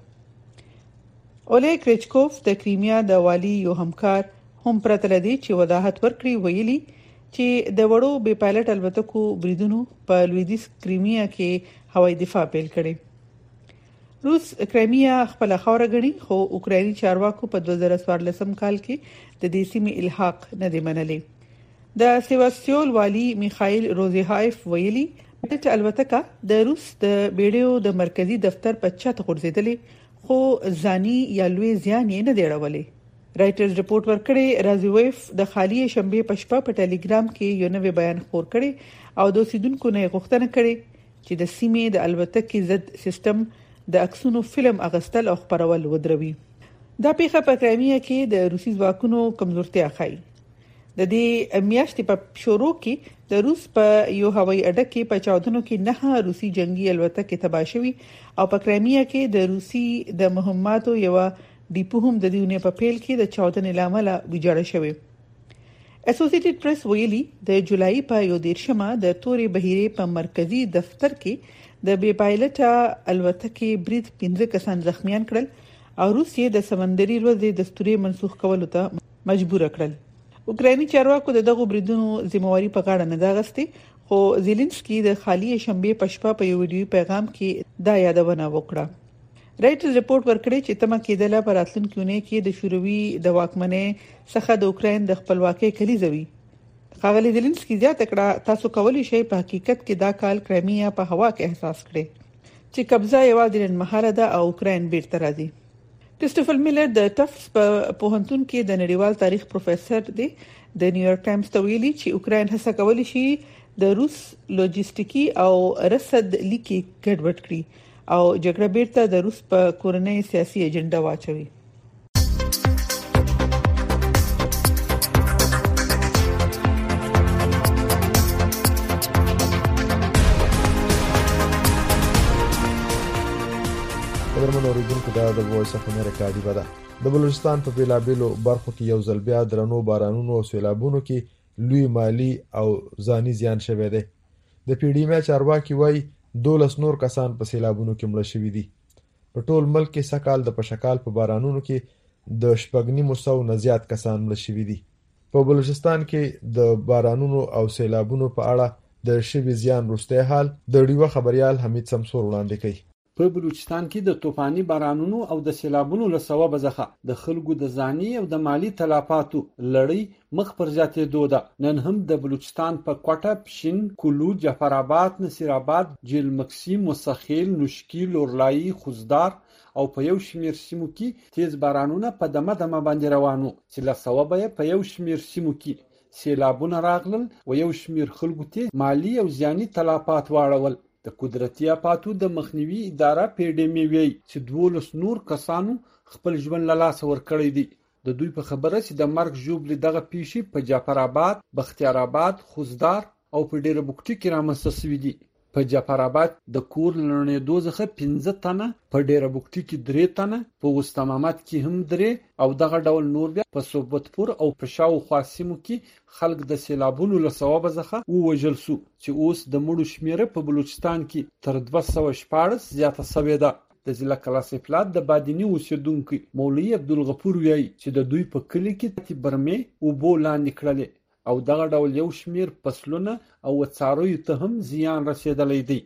Speaker 5: اولې کریچکوف د کریمیا د والی یو همکار هم پرته لدی چې وضاحت ورکړي ویلي چې د وړو بې پایلټ الوتکو بریدونو په لویدیز کریمیا کې هوایي دفاع پیل کړي. روس کریمیا خپل خاور غړي خو اوکرایني چارواکو په دوه زره څوارلسم کال کې د دې سیمې الحاق نه دی منلي. د سیواستیول والی میخائیل روزیهایف ویلي چې الوتکه د روس د بیډیو د مرکزی دفتر په چت غورځیدلې خو ځاني یا لوی ځان یې نه دی راولي. رائټرز رپورت ورکړي رازویف د خالي شنبه په شپه په ټلګرام کې یو نوې بیان خور کړي او د اوسیدونکو نه غوښتنه کړي چې د سیمې د الوتکې ضد سیستم د عکسونو فلم اغستل او خبرول ودروي. دا پیښه په کرایمیا کې د روسي ځواکونو کمزورتیا ښيي. د دې میاشتې په شروع کې د روس په یو هوایي اډه کې په چاودنو کې نه روسي جنگي الوتکې تباه شوې او په کرایمیا کې د روسي د مهماتو یو ډیپو هم د دیونه په پیل کې د چاودنې لامل ویجاړ شوی. اسوسییټډ پریس ویلي د جولای په یو دیرشمه د تورې بهیره په مرکزی دفتر کې د بې پایلټه الوتکې برید پنځه کسان زخمیان کړل او روس یې د سمندري ورځې دستوري منسوخ کولو ته مجبور کړل. اوکرایني چارواکو د دغه بریدونو ذمہواری په غاړه نه دا غستې خو زيلنسکي د خالي شنبه په شپه په یو ویډیو پیغام کې دا یادونه وکړه. رائټرز رپورت ورکړي چې تمه کېدله په راتلونکي کې د شوروي د واکمنۍ څخه د اوکراین د خپلواکۍ کلیزوي. ښاغلي زيلنسکي زیاته کړه تاسو کولی شئ په حقیقت کې دا کال کرایمیا په هوا کې احساس کړئ چې قبضه یوازې نن مهاله ده او اوکراین بیرته راځي. کریسټوفر میلر د ټفټس په پوهنتون کې د نړیوال تاریخ پروفیسور دی. د نیویارک ټایمز ته ویلي چې اوکراین هڅه کوي چې د روس لوجستیکي او رسد لیکي ګډوډ کړي او جګړه بیرته د روس په کورنۍ سیاسي اجنډا واچوي.
Speaker 4: خبرمن اوریدونکو دا د وایس اف امریکا دی بده د بلوچستان په بیلابیلو برخو کې یو ځل بیا درنو بارانونو او سیلابونو کې لوی مالی او ځاني زیان شوه دی. د پی ډی ایم چارواکي وای دولس نور کسان په سیلابونو کې مړ شوي دي. په ټول ملک کې سکهال د پشکال په بارانونو کې د شپږنی مسو نه زیات کسان مړ شوي دي. په بلوچستان کې د بارانونو او سیلابونو په اړه د شوي زیان وروسته حال د ډیوه خبريال حمید سمسور وړاندې کوي.
Speaker 8: په بلوچستان کې د طوفاني بارانونو او د سیلابونو له سببه ځخه د خلکو د ځاني او د مالی تلفاتو لړۍ مخ پر زیاتېدو ده. نن هم د بلوچستان په کوټه، پشین، کلو، جعفر آباد، نصیر آباد، جیل مکسی، مسخیل، نوشکی، لورلای، خوزدار او په یو شمیر سیمو کې تیز بارانونه په دمه دمه باندې روانو چې له سببه په یو شمیر سیمو کې سیلابونه راغلل او یو شمیر خلکو ته مالی او ځاني تلفات واړول. د قدرتي آفاتو د مخنیوي اداره پی ډی ایم وی چې دولس نور کسانو خپل ژوند له لاسه ورکړی دی. د دوی په خبره چې د مرګ ژوبلې دغه پیښې په جعفر آباد، بختیار آباد، خوزدار او په ډیره بوکټي کې رامنځته شوي دي. په جعفر آباد د کور لړنېدو څخه پنځه تنه، په ډیره بوکټي کې درې تنه، په وستامامت کې هم درې او دغه ډول نور بیا په صوبتپور او په شاوخوا سیمو کې خلک د سیلابونو له سببه څخه ووژل شو چې اوس د مړو شمیره په بلوچستان کې تر دوه سوه شپاړس زیاته شوې ده. د ضلع کلاسفلات د بادینی اوسیدونکو مولوي عبدالغفور وایي چې د دوی په کلی کې برمې اوبو لاندې کړلې او دغه ډول یو شمیر فصلونه او څارویو ته هم زیان رسیدلی دی.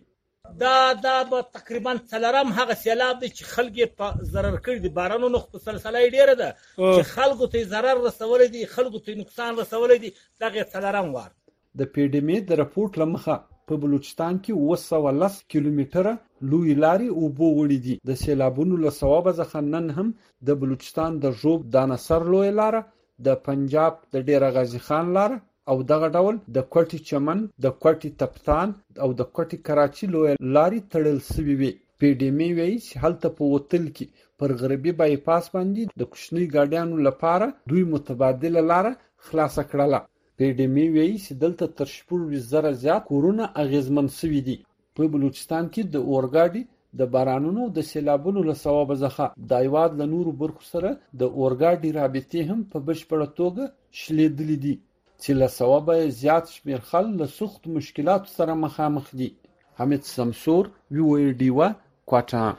Speaker 9: دا دا به تقریبا څلورم هغه سیلاب دی چې خلک په ضرر کړي دي. بارانونو په سلسله ډیره ده چې خلکو ته ضرر رسولي دي، خلکو ته نقصان رسولي دي. دغه څلورم وار
Speaker 8: د پی ډی ام د راپورټ لمخه په بلوچستان کې اوه سوه لس کیلومتره لوی لارې اوبو وړي دي. د سیلابونو له سببه ځکه نن هم د بلوچستان د ژوب دانسر لوی لاره، د پنجاب د ډیره غازی خان لاره او دغه ډول د کوټي چمن، د کوټي تپتان او د کوټي کراچي لوی لارې تړل شوې وي. پی ډی ام وایي چې هلته په وتل کې پر غربي بای پاس باندې د کوچني ګاډیانو لپاره دوی متبادله لاره خلاص کړله. پی ډی ام وایي چې دلته تر شپږ زره زیات کورونه اغیزمن شوي دي. په بلوچستان کې د اورګاډي د بارانونو او د سیلابونو له سببه ځخه د هیواد له نورو برخو سره د اورګاډي رابطې هم په بشپړه توګه شلېدلې دي چې له سببه زیات شمېر خلک له سخت مشکلاتو سره مخامخ دي. حمید سمسور، وی او ای ډیوا، کوټا.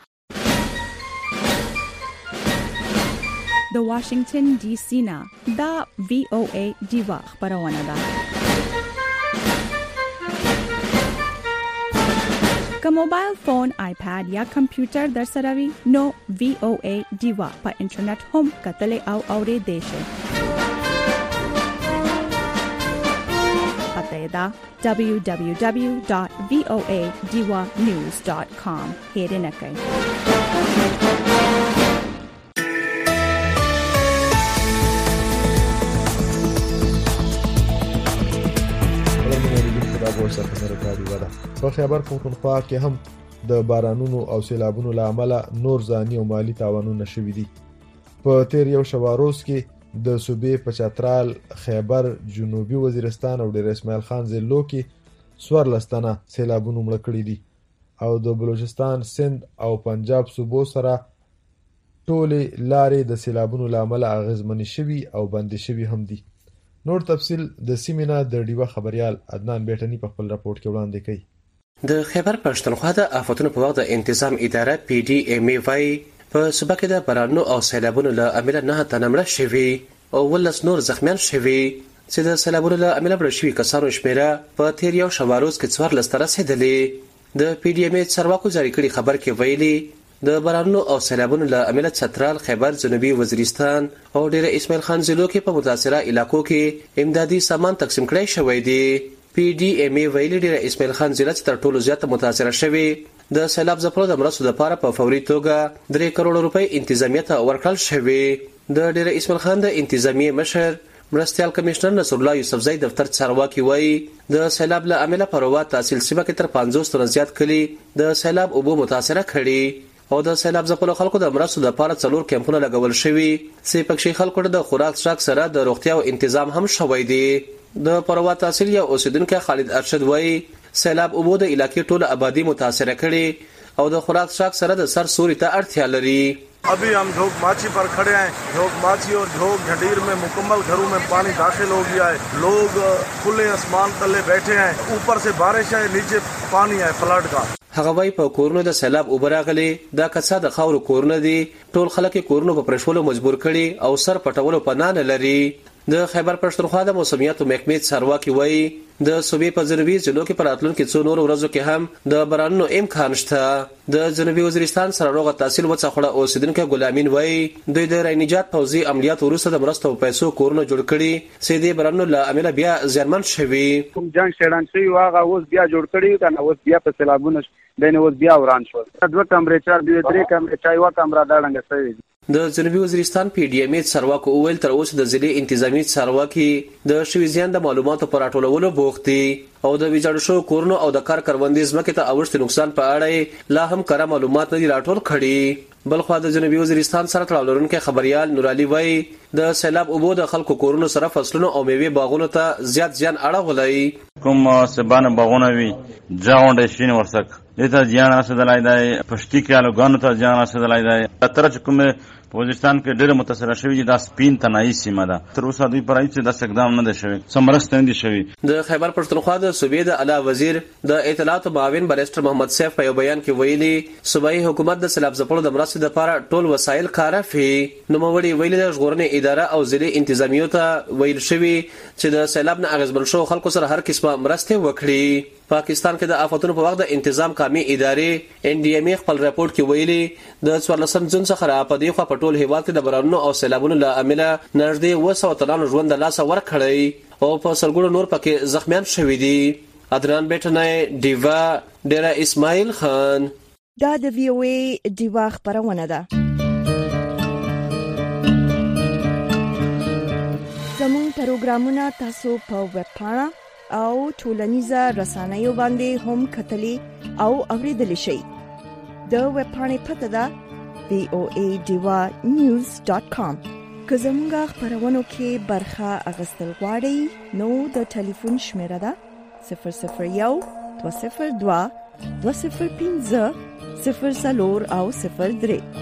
Speaker 3: د واشنگټن ډي سي نه دا وی او ای ډیوا خبرونه ده. که موبایل فون، آیپاد یا کمپیوټر در سره وي نو وی او ای ډیوا په انټرنیټ هم کتل او اوریدل شي. پته دا دبلیو دبلیو دبلیو ډاٹ وی او ای ډیوا نیوز ډاٹ کام هیر نه کوي.
Speaker 4: وایس اف امریکا دی ودا په خیبر پښتونخوا کې هم د بارانونو او سیلابونو له امله نور ځاني او مالی تاوانونه شوي دي. په تیر یو شواروز کې د صوبې په چترال، خیبر، جنوبي وزیرستان او ډیر اسماعیل خان ضلعو کې څوارلس تنه سیلابونو مړه کړي دي او د بلوچستان، سند او پنجاب صوبو سره ټولې لارې د سیلابونو له امله اغیزمنې شوي او بندې شوي هم دي. نور تفصیل د سیمینا د ډیوا خبريال عدنان بیٹنی په خپل راپورټ کې وړاندې کړي.
Speaker 11: د خیبر پښتونخوا د آفتونو په وخت د تنظیم اداره پی ډی ام وايي په صوبه کې د بارانونو او سیلابونو له امله نه تنمړه شوي او ولس نور زخمیان شوي چې د سیلابونو له امله بل شوي کسانو شمیره په تیر یو شواروز کې څوارلس تر رسیدلې. د پی ډی ام چارواکو جاری کړي خبر کې ویلي د بارانونو او سیلابونو له امله چترال، خیبر، جنوبي وزیرستان او ډیر اسماعیل خان ضلعو کې په متاثره علاقو کې امدادي سامان تقسیم کړی شوی دی. پی ډی ام ویلي ډیر اسماعیل خان ضلع چې تر ټولو زیات متاثره شوی د سیلاب ځپلو د مرستو لپاره په فوري توګه درې کروڑ روپۍ انتظامیه ته ورکړل شوی. د ډیر اسماعیل خان د انتظامیه مشر مرستيال کمشنر نصر الله یوسفزئی دفتر چارواکي وایي د سیلاب له امله په روات تحصیل سیمه کې تر پنځوس تر زیات کلی د سیلاب اوبو متاثره کړي او د سیلاب ځپلو خلکو د مرستو لپاره څلور کمپونه لګول شوي چې پکې خلکو د خوراک څښاک سره د روغتیا او تنظیم هم شوی دی. د پروات تحصیل یا اوسیدونکو خالد ارشد وایي سیلاب اوبو د علاقې ټول آبادی متاثره کړي او د خوراک څښاک سره د سر سوري ته اړتیا لري.
Speaker 12: अभी हम ढोक माची पर खड़े हैं. ढोक माची और ढोक झंडीर में मुकम्मल घरों में पानी दाखिल हो गया है. लोग खुले आसमान तले बैठे हैं. ऊपर से बारिश है, नीचे पानी है फ्लड का.
Speaker 11: هغه وای په کورونو د سیلاب وبراغلي دا کڅا د خاور کورونه دي. ټول خلک کورونو په پرشولو مجبور کړي او سر پټولو پناه نه لري. د خیبر پښتونخوا د موسمیاتو محکمې چارواکي وایي د صوبې په جنوبي ضلعو کې پر راتلونکو څو نورو ورځو کې هم د بارانونو امکان شته. د جنوبي وزیرستان سره روغه تحصیل وڅخړه اوسیدونکو ګلامین وایي دوی د رینجات پوزي عملیات وروسته د مرستو پیسو کورونه جوړ کړي چې د بارانونو له امله بیا ځانمن شوي.
Speaker 13: کوم جنگ شړان شوی واغه اوس بیا جوړ کړي کنه اوس بیا په سیلابونو دنه اوس بیا وران شو. دوه کمرې چار دی درې کمرې چای وا کمره داړنګ شوی.
Speaker 11: د جنوبي وزیرستان پی ډی ام چارواکو اول تر اوسه د ضلع انتظامی چارواکي د شوي زیان د معلوماتو پر راټولولو بوختي او د ویجاړ شو کورونو او د کار کروندې ځمکې ته اوښتي نقصان په اړه لا هم کره معلومات نه راټول کړي. بلخو د جنوبي وزیرستان سره تړاو لرونکي خبريال نور علي وایي د سیلاب اوبو د خلکو کورونو سره فصلونو او میوه باغونو ته زیات ځان اړولای.
Speaker 25: کوم سبانه باغونه وي ځاونډه شین ورسک دته ځان رسیدلای دی پښتي کالو غانو ته ځان رسیدلای دی تر چې کوم په وزیرستان کې ډېر متاثر شوی دا سپین تنایي سیمه ده. تر اوسه دوی پر هیڅ داسې اقدام نه دی شوی، سمرسته نه دی شوی.
Speaker 11: د خیبر پښتونخوا د صوبې د اعلی وزیر د اطلاعات معاون بریسټر محمد سیف په یو بیان کې ویلي صوبایي حکومت د سیلاب ځپلو د مرستې لپاره ټول وسایل کاروي. نوموړي ویلي د ژغورنې اداره او ضلعي انتظامیو ته ویل شوی چې د سیلاب نه اغیزمن شو خلکو سره هر قسمه مرستې وکړي. پاکستان کې د آفتونو په وخت د تنظیم قومي ادارې ان ډي ام ای خپل راپور کې ویلي د څوارلسم جون څخه را په دې خوا په ټول هیواد کې د بارانونو او سیلابونو له امله نږدې اوه سوه تنانو ژوند د لاسه ورکړی او په سلګونو نور پکې زخمیان شوي دي. ادنان بیٹنای دیوا ډیرا اسماعیل خان.
Speaker 1: دا د وی او ای دیوا خبرونه ده. زموږ پروګرامونه تاسو په ویب پاڼه او ټولنیزه رسنیو باندې هم کتلی او اوریدلی شئ. د ویب پاڼې پته ده وی او ای دیوا نیوز ډاٹ کام. که زموږ خبرونو کې برخه اخیستل غواړئ نو د ټلیفون شمیره ده صفر صفر یو دوه صفر دوه دوه صفر پنځه صفر څلور او صفر درې.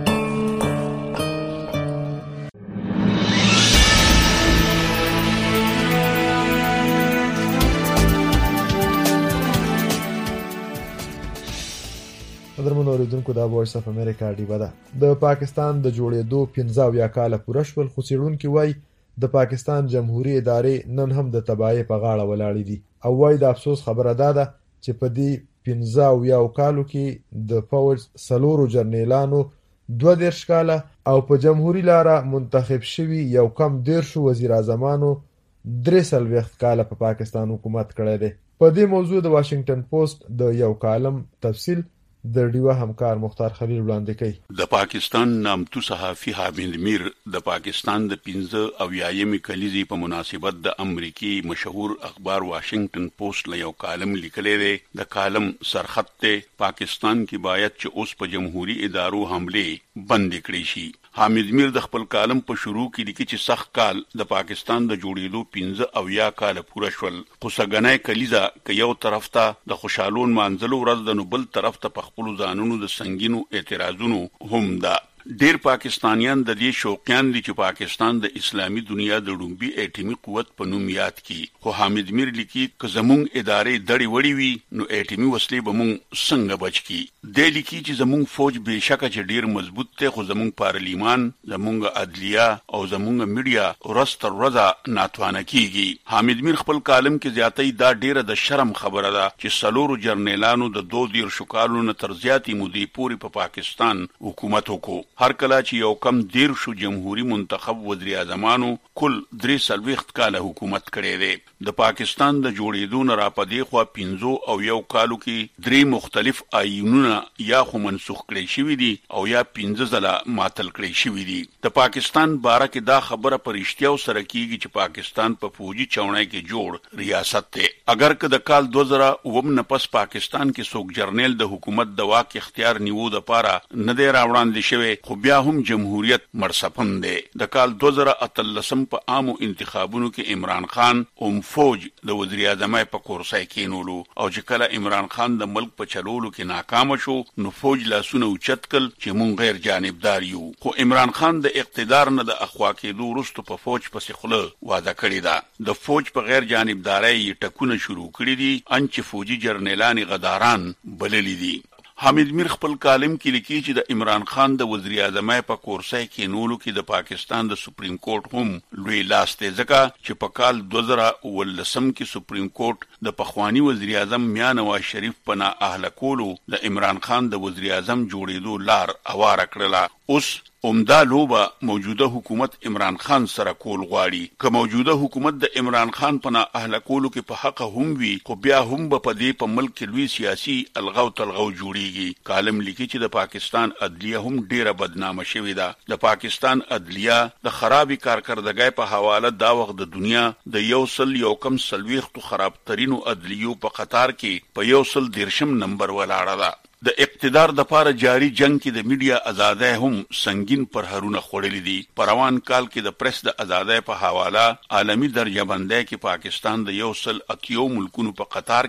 Speaker 4: قدرمن اوریدونکو دا وایس اف امریکا ډیوا ده. د پاکستان د جوړېدو پنځه اویا کاله پوره شول، خو څېړونکي وایي د پاکستان جمهوریت ادارې نن هم د تباهۍ په غاړه ولاړې دي او وایي د افسوس خبره دا ده چې په دې پنځه اویا کالو کې د فوج څلورو جرنیلانو دوه دېرش کاله او په جمهوري لاره منتخب شوي یو کم دېرشو وزیر اعظمانو درې څلوېښت کاله په پاکستان حکومت کړی دی. په دې موضوع د واشنگټن پوسټ د یو کالم تفصیل د ډیوا همکار مختار خلیل وړاندې کوي.
Speaker 22: د پاکستان نامتو صحافي حامد میر د پاکستان د پنځه اویایمې کلیزې په مناسبت د امریکای مشهور اخبار واشنگټن پوسټ له یو کالم لیکلی دی. د کالم سرخط ته پاکستان کې باید چې اوس په جمهوریت ادارو حمله بند کړي شي. حامد میر د خپل کالم په شروع کې لیکي چې سخت کال د پاکستان د جوړېدو پنځه اویا کاله پوره شول، خو سګنای کلیزه که یو طرف ته د خوشالون مانځلو ورځ د نو بل طرف ته په خپلو ځانونو د سنگینو اعتراضونو هم ده. ډیر پاکستانیان د دې شوقیان دي چې پاکستان د اسلامي دنیا د ډومبي اټومي قوت په نوم یاد کی. خو حامد میر لیکي که زمونږ ادارې دړي وړي وي نو اټومي وسلې به مونږ څنګه بچ کی. د لیکي چې زمونږ فوج بهشکه چې ډیر مضبوط دی، خو زمونږ پارلیمان، زمونږ عدلیه او زمونږ میډیا ورستر ورځه ناتوانه کیږي. حامد میر خپل کالم کې زیاتې دا ډیره د شرم خبره ده چې سلورو جرنیلانو د دوه دېرشو کالو نه تر زیاتې مودې پورې په پاکستان حکومت وکړو. هر کله چې یو کم دیر شو جمهوری منتخب وزیر اعظمانو کل درې څلوېښت کاله حکومت کړی دی. د پاکستان د جوړېدو نه را پدې خوا پنځو او یو کالو کې درې مختلف آیینونه یا خو منسوخ کړي شوي دي او یا پنځه ځله ماتل کړي شوي دي. د پاکستان باره کې دا خبره پر اشتیاو سره کیږي چې پاکستان په فوجي چونای کې جوړ ریاست دی. اگر که د کال دوه زره اووه نه پس پاکستان کې څوک جرنیل د حکومت د واک اختیار نیو د پاره نه دی راوړاندې شوی، خو بیا هم جمهوریت مرسپن دی. د کال دوه زره اتلسم په عامو انتخابونو کې عمران خان اوم فوج د وزیر اعظم په کورسای کېنولو او چې کله عمران خان د ملک په چلولو کې ناکام شو نو فوج لاسونه اوچت کړل چې مونږ غیر جانبدار یو. خو عمران خان د اقتدار نه د اخوا کېدو وروسته په فوج پسې خوله واده کړې ده. د فوج په غیر جانبدارۍ ټکونه شروع کړي دي ان چې فوجي جرنیلان غداران بللي دي. حامد میر خپل کالم کې لیکي چې د عمران خان د وزیر اعظم په کورسای کې نولو کې د پاکستان د سپریم کورټ هم لوی لاس دی، ځکه چې په کال دوه زره اوولسم کې سپریم کورټ د پخوانی وزیر اعظم میاں نواز شریف په نا اهله کولو د عمران خان د وزیر اعظم جوړېدو لار اواره کړله. اوس عمده لوبه موجوده حکومت عمران خان سره کول غواړي. که موجوده حکومت د عمران خان په نا اهله کولو کې په حق هم وي، خو بیا هم به په دې په ملک کې لوی سیاسي الغو تلغو جوړیږي. کالم لیکي چې د پاکستان عدلیه هم ډیره بدنامه شوې ده. د پاکستان عدلیه د خرابې کارکردګۍ په حواله دا وخت د دنیا د یو سل یو کم څلوېښتو خرابترینو عدلیو په قطار کې په یو سل دیرشم نمبر ولاړه ده. د اقتدار د پاره جاری جنگ کې د میډیا ازادۍ هم سنگین پرهرونه خوړلې دي. په روان کال کې د پریس د ازادۍ په حواله عالمی درجه بندۍ کې پاکستان د یو سل اتیو ملکونو په قطار کې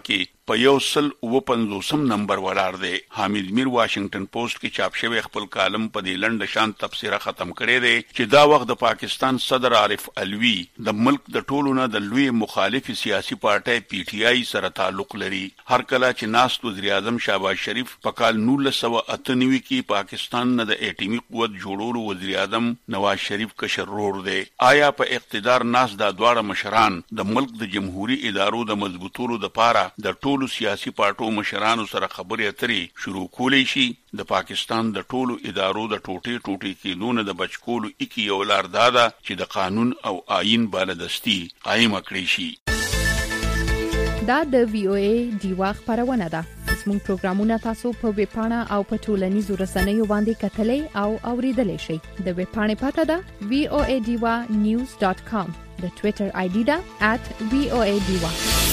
Speaker 22: په یو سل او پنځوسم نمبر ولاړ دی. حامد میر واشنگټن پوسټ کې چاپ شوی خپل کالم په دې لنډ شان تفسیره ختم کړی دی چې دا وخت د پاکستان صدر عارف علوی د ملک د ټولو نه د لوی مخالف سیاسي پارټي پی ټی آی سره تعلق لري. هر کله چې ناست وزیر اعظم شهباز شریف په کال نولس سوه اته نوي کې پاکستان نه د اټومي قوت جوړولو وزیر اعظم نواز شریف کشر رور دی. آیا په اقتدار ناست دا دواړه مشران د ملک د جمهوریت ادارو د مضبوطولو لپاره د ټولو سیاسي پارټو مشرانو سره خبرې اترې شروع کولی شي؟ د پاکستان د ټولو ادارو د ټوټې ټوټې کېدو نه د بچ کولو اکی یو لار دا ده چې د قانون او آئین بالادستي قایم کړی شي.
Speaker 3: دا د وی او ای ډیوا خبرونه ده. زموږ پروګرامونه تاسو په ویب پاڼه او په ټولنیزو رسنیو باندې کتلای او اوریدلای شئ. د ویب پاڼې پته ده وی او ای ډیوا نیوز ډاٹ کام. د ټوئیټر آی ډي ده ات وی او ای ډیوا.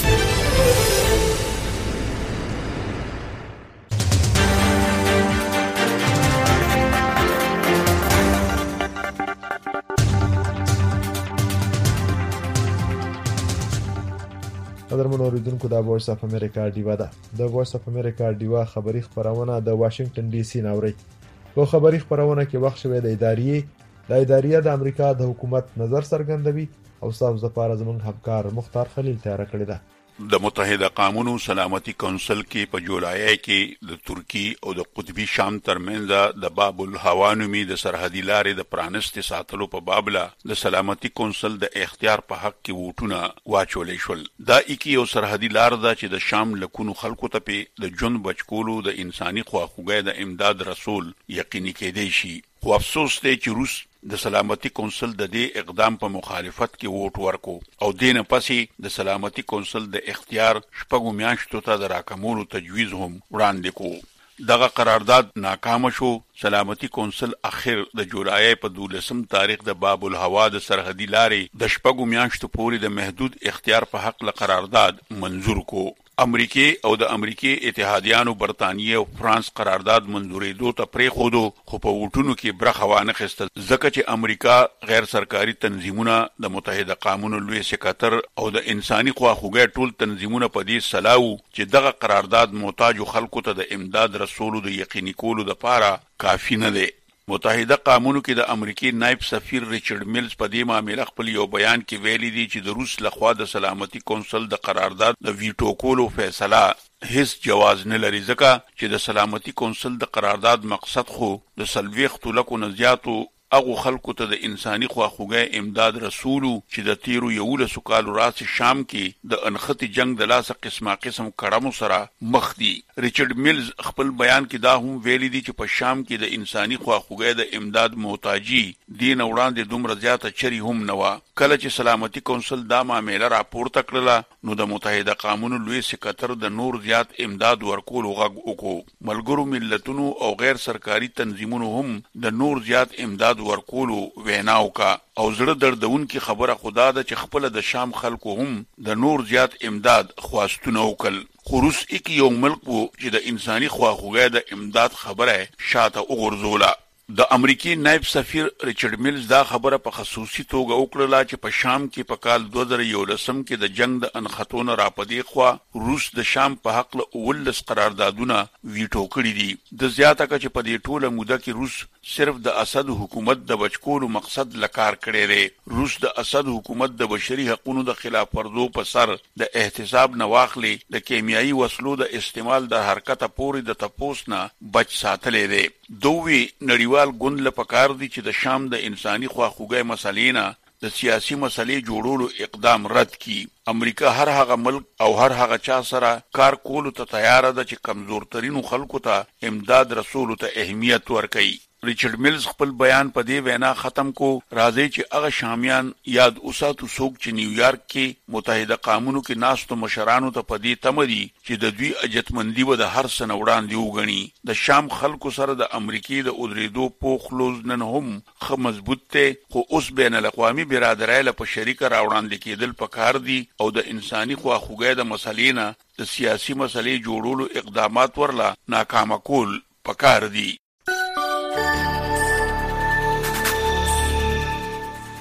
Speaker 4: قدرمن اوریدونکو دا وایس اف امریکا ډیوا ده. د وایس اف امریکا ډیوا خبری خبرونه د واشنگټن ډي سي ناوړي. په خبری خبرونه کې وخت شوی د ادارې د ادارې د امریکا د حکومت نظر څرګندوي او تاسو لپاره زموږ همکار مختار خلیل تیار کړی ده.
Speaker 22: د متحده قومونو سلامتی کونسل کې په جولای کې د ترکی او د قطبی شام ترمنځ د باب الهوا نومي د سرحدي لارې د پرانستې ساتلو په بابله د سلامتی کونسل د اختیار په حق کې ووټونه واچولې شول. دا اکی یو سرحدي لار ده چې د شام لکونو خلکو ته په د ژوند بچکولو د انساني خواخوږۍ د امداد رسول یقیني کېدی شي. خو افسوس دی چې روس د سلامتی کونسل د دې اقدام په مخالفت کې ووټ ورکو او دینه پسې د سلامتی کونسل د اختیار شپږو میاشتو ته د راکمولو تجویز هم وړاندې کو. دغه قرارداد ناکام شو. سلامتی کونسل اخر د جولای په دولسم تاریخ د باب الهوا د سرحدي لارې د شپږو میاشتو پورې د محدود اختیار په حق له قرارداد منظور کو. امریکای او د امریکای اتحادیانو برتانیې او فرانس قرارداد منظورېدو ته پرېښودو خو په ووټونو کې برخه وانه اخیستل ځکه چې امریکا غیر سرکاري تنظیمونه د متحده قومونو لوی سکاتر او د انساني خواخوږۍ ټول تنظیمونه په دې سلاو چې دغه قرارداد محتاج خلکو ته د امداد رسولو د یقیني کولو لپاره کافی نه دی. متحده قومونو کې د امریکای نائب سفیر ریچارډ میلز په دې معاملې خپل یو بیان کې ویلي دی چې د روس لخوا د سلامتی کونسل د قرارداد د ویټو کولو فیصله هیڅ جواز نه لري ځکه چې د سلامتی کونسل د قرارداد مقصد خو د سلويختو لکو نه زیاتو هغه خلکو ته د انساني خواخوږۍ امداد رسولو چې د تیرو یولسو کالو راځي شام کې د انختی جنگ د لاسه قسمه قسم کړمو سره مخ دي. ریچارډ میلز خپل بیان کې دا هم ویلي دی چې په شام کې د انساني خواخوږۍ د امداد محتاجي دین وړاندې دومره زیاته چری هم نه و. کله چې سلامتی کونسل دا معاملې راپورته کړله نو د متحده قومونو لوی سکاتر د نور زیات امداد ورکول غږ وکړو. ملګرو ملتونو او غیر سرکاري تنظیمونو هم د نور زیات امداد ورکولو ویناو کا او زړه دردون کی خبره خدا ده چې خپل د شام خلکو هم د نور زیات امداد خواستونه وکړ. خو روس اکی یو ملک وو چې د انساني خواخوږۍ د امداد خبره شاته وغورځوله. د امریکای نائب سفیر ریچارډ میلز دا خبره په خصوصي توګه وکړه چې په شام کې په کال دوه زره یولسم کې د جنگ د انخاتونه راپدې خو روس د شام په حق له ولس قراردادونه ویټو کړی دي. د زیاته کچ په دې ټوله موده کې روس صرف د اسد حکومت د بچکولو مقصد لکار کړی دی. روس د اسد حکومت د بشري حقوقو د خلاف ورزو په سر د احتساب نواخلي د کیمیاوي وسلو د استعمال د حرکت پورې د تپوس نه بچ ساتلې دی. دوی نړیوال ګوند له پکار دي چې د شام د انساني خواخوږۍ مسلې نه د سیاسي مسلې جوړولو اقدام رد کی. امریکا هر هغه ملک او هر هغه چا سره کار کولو ته تیار ده چې کمزور ترینو خلکو ته امداد رسولو ته اهمیت ورکړي. ریچارډ میلز خپل بیان په دې وینا ختم کو. راځي چې هغه شامیان یاد اوساتو څوک چې نیویارک کې متحده قومونو کې ناستو مشرانو ته په دې تمدي چې د دوی اجتمندي و د هر سن وړاندې وګڼي. د شام خلکو سره د امریکای د اودریدو پوخلوز نن هم خه مضبوط ته خو اوس بین الاقوامي برادرۍ له په شریک راوړاندې کېدل پکار دي او د انساني خواخوږۍ د مسلې نه د سیاسي مسلې جوړولو اقدامات ورلا ناکام کول پکار دي.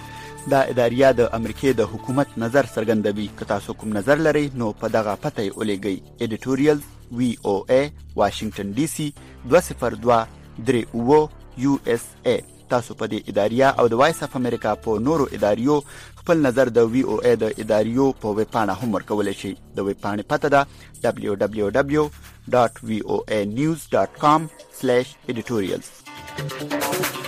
Speaker 10: دا اداریه د امریکای د حکومت نظر څرګندوي. که تاسو کوم نظر لرئ نو په دغه پته یې ولیږئ. ایډیټوریال وی او ای واشنگټن ډي سي دوه صفر دوه درې اوه یو اس ای. تاسو په دې اداریه او د وایس اف امریکا په نورو اداریو خپل نظر د وی او ای د اداریو په ویب پاڼه هم ورکولی شئ. د ویب پاڼې پته ده دبلیو دبلیو دبلیو ډاټ وی او ای نیوز ډاټ کام سلیش ایډیټوریالز.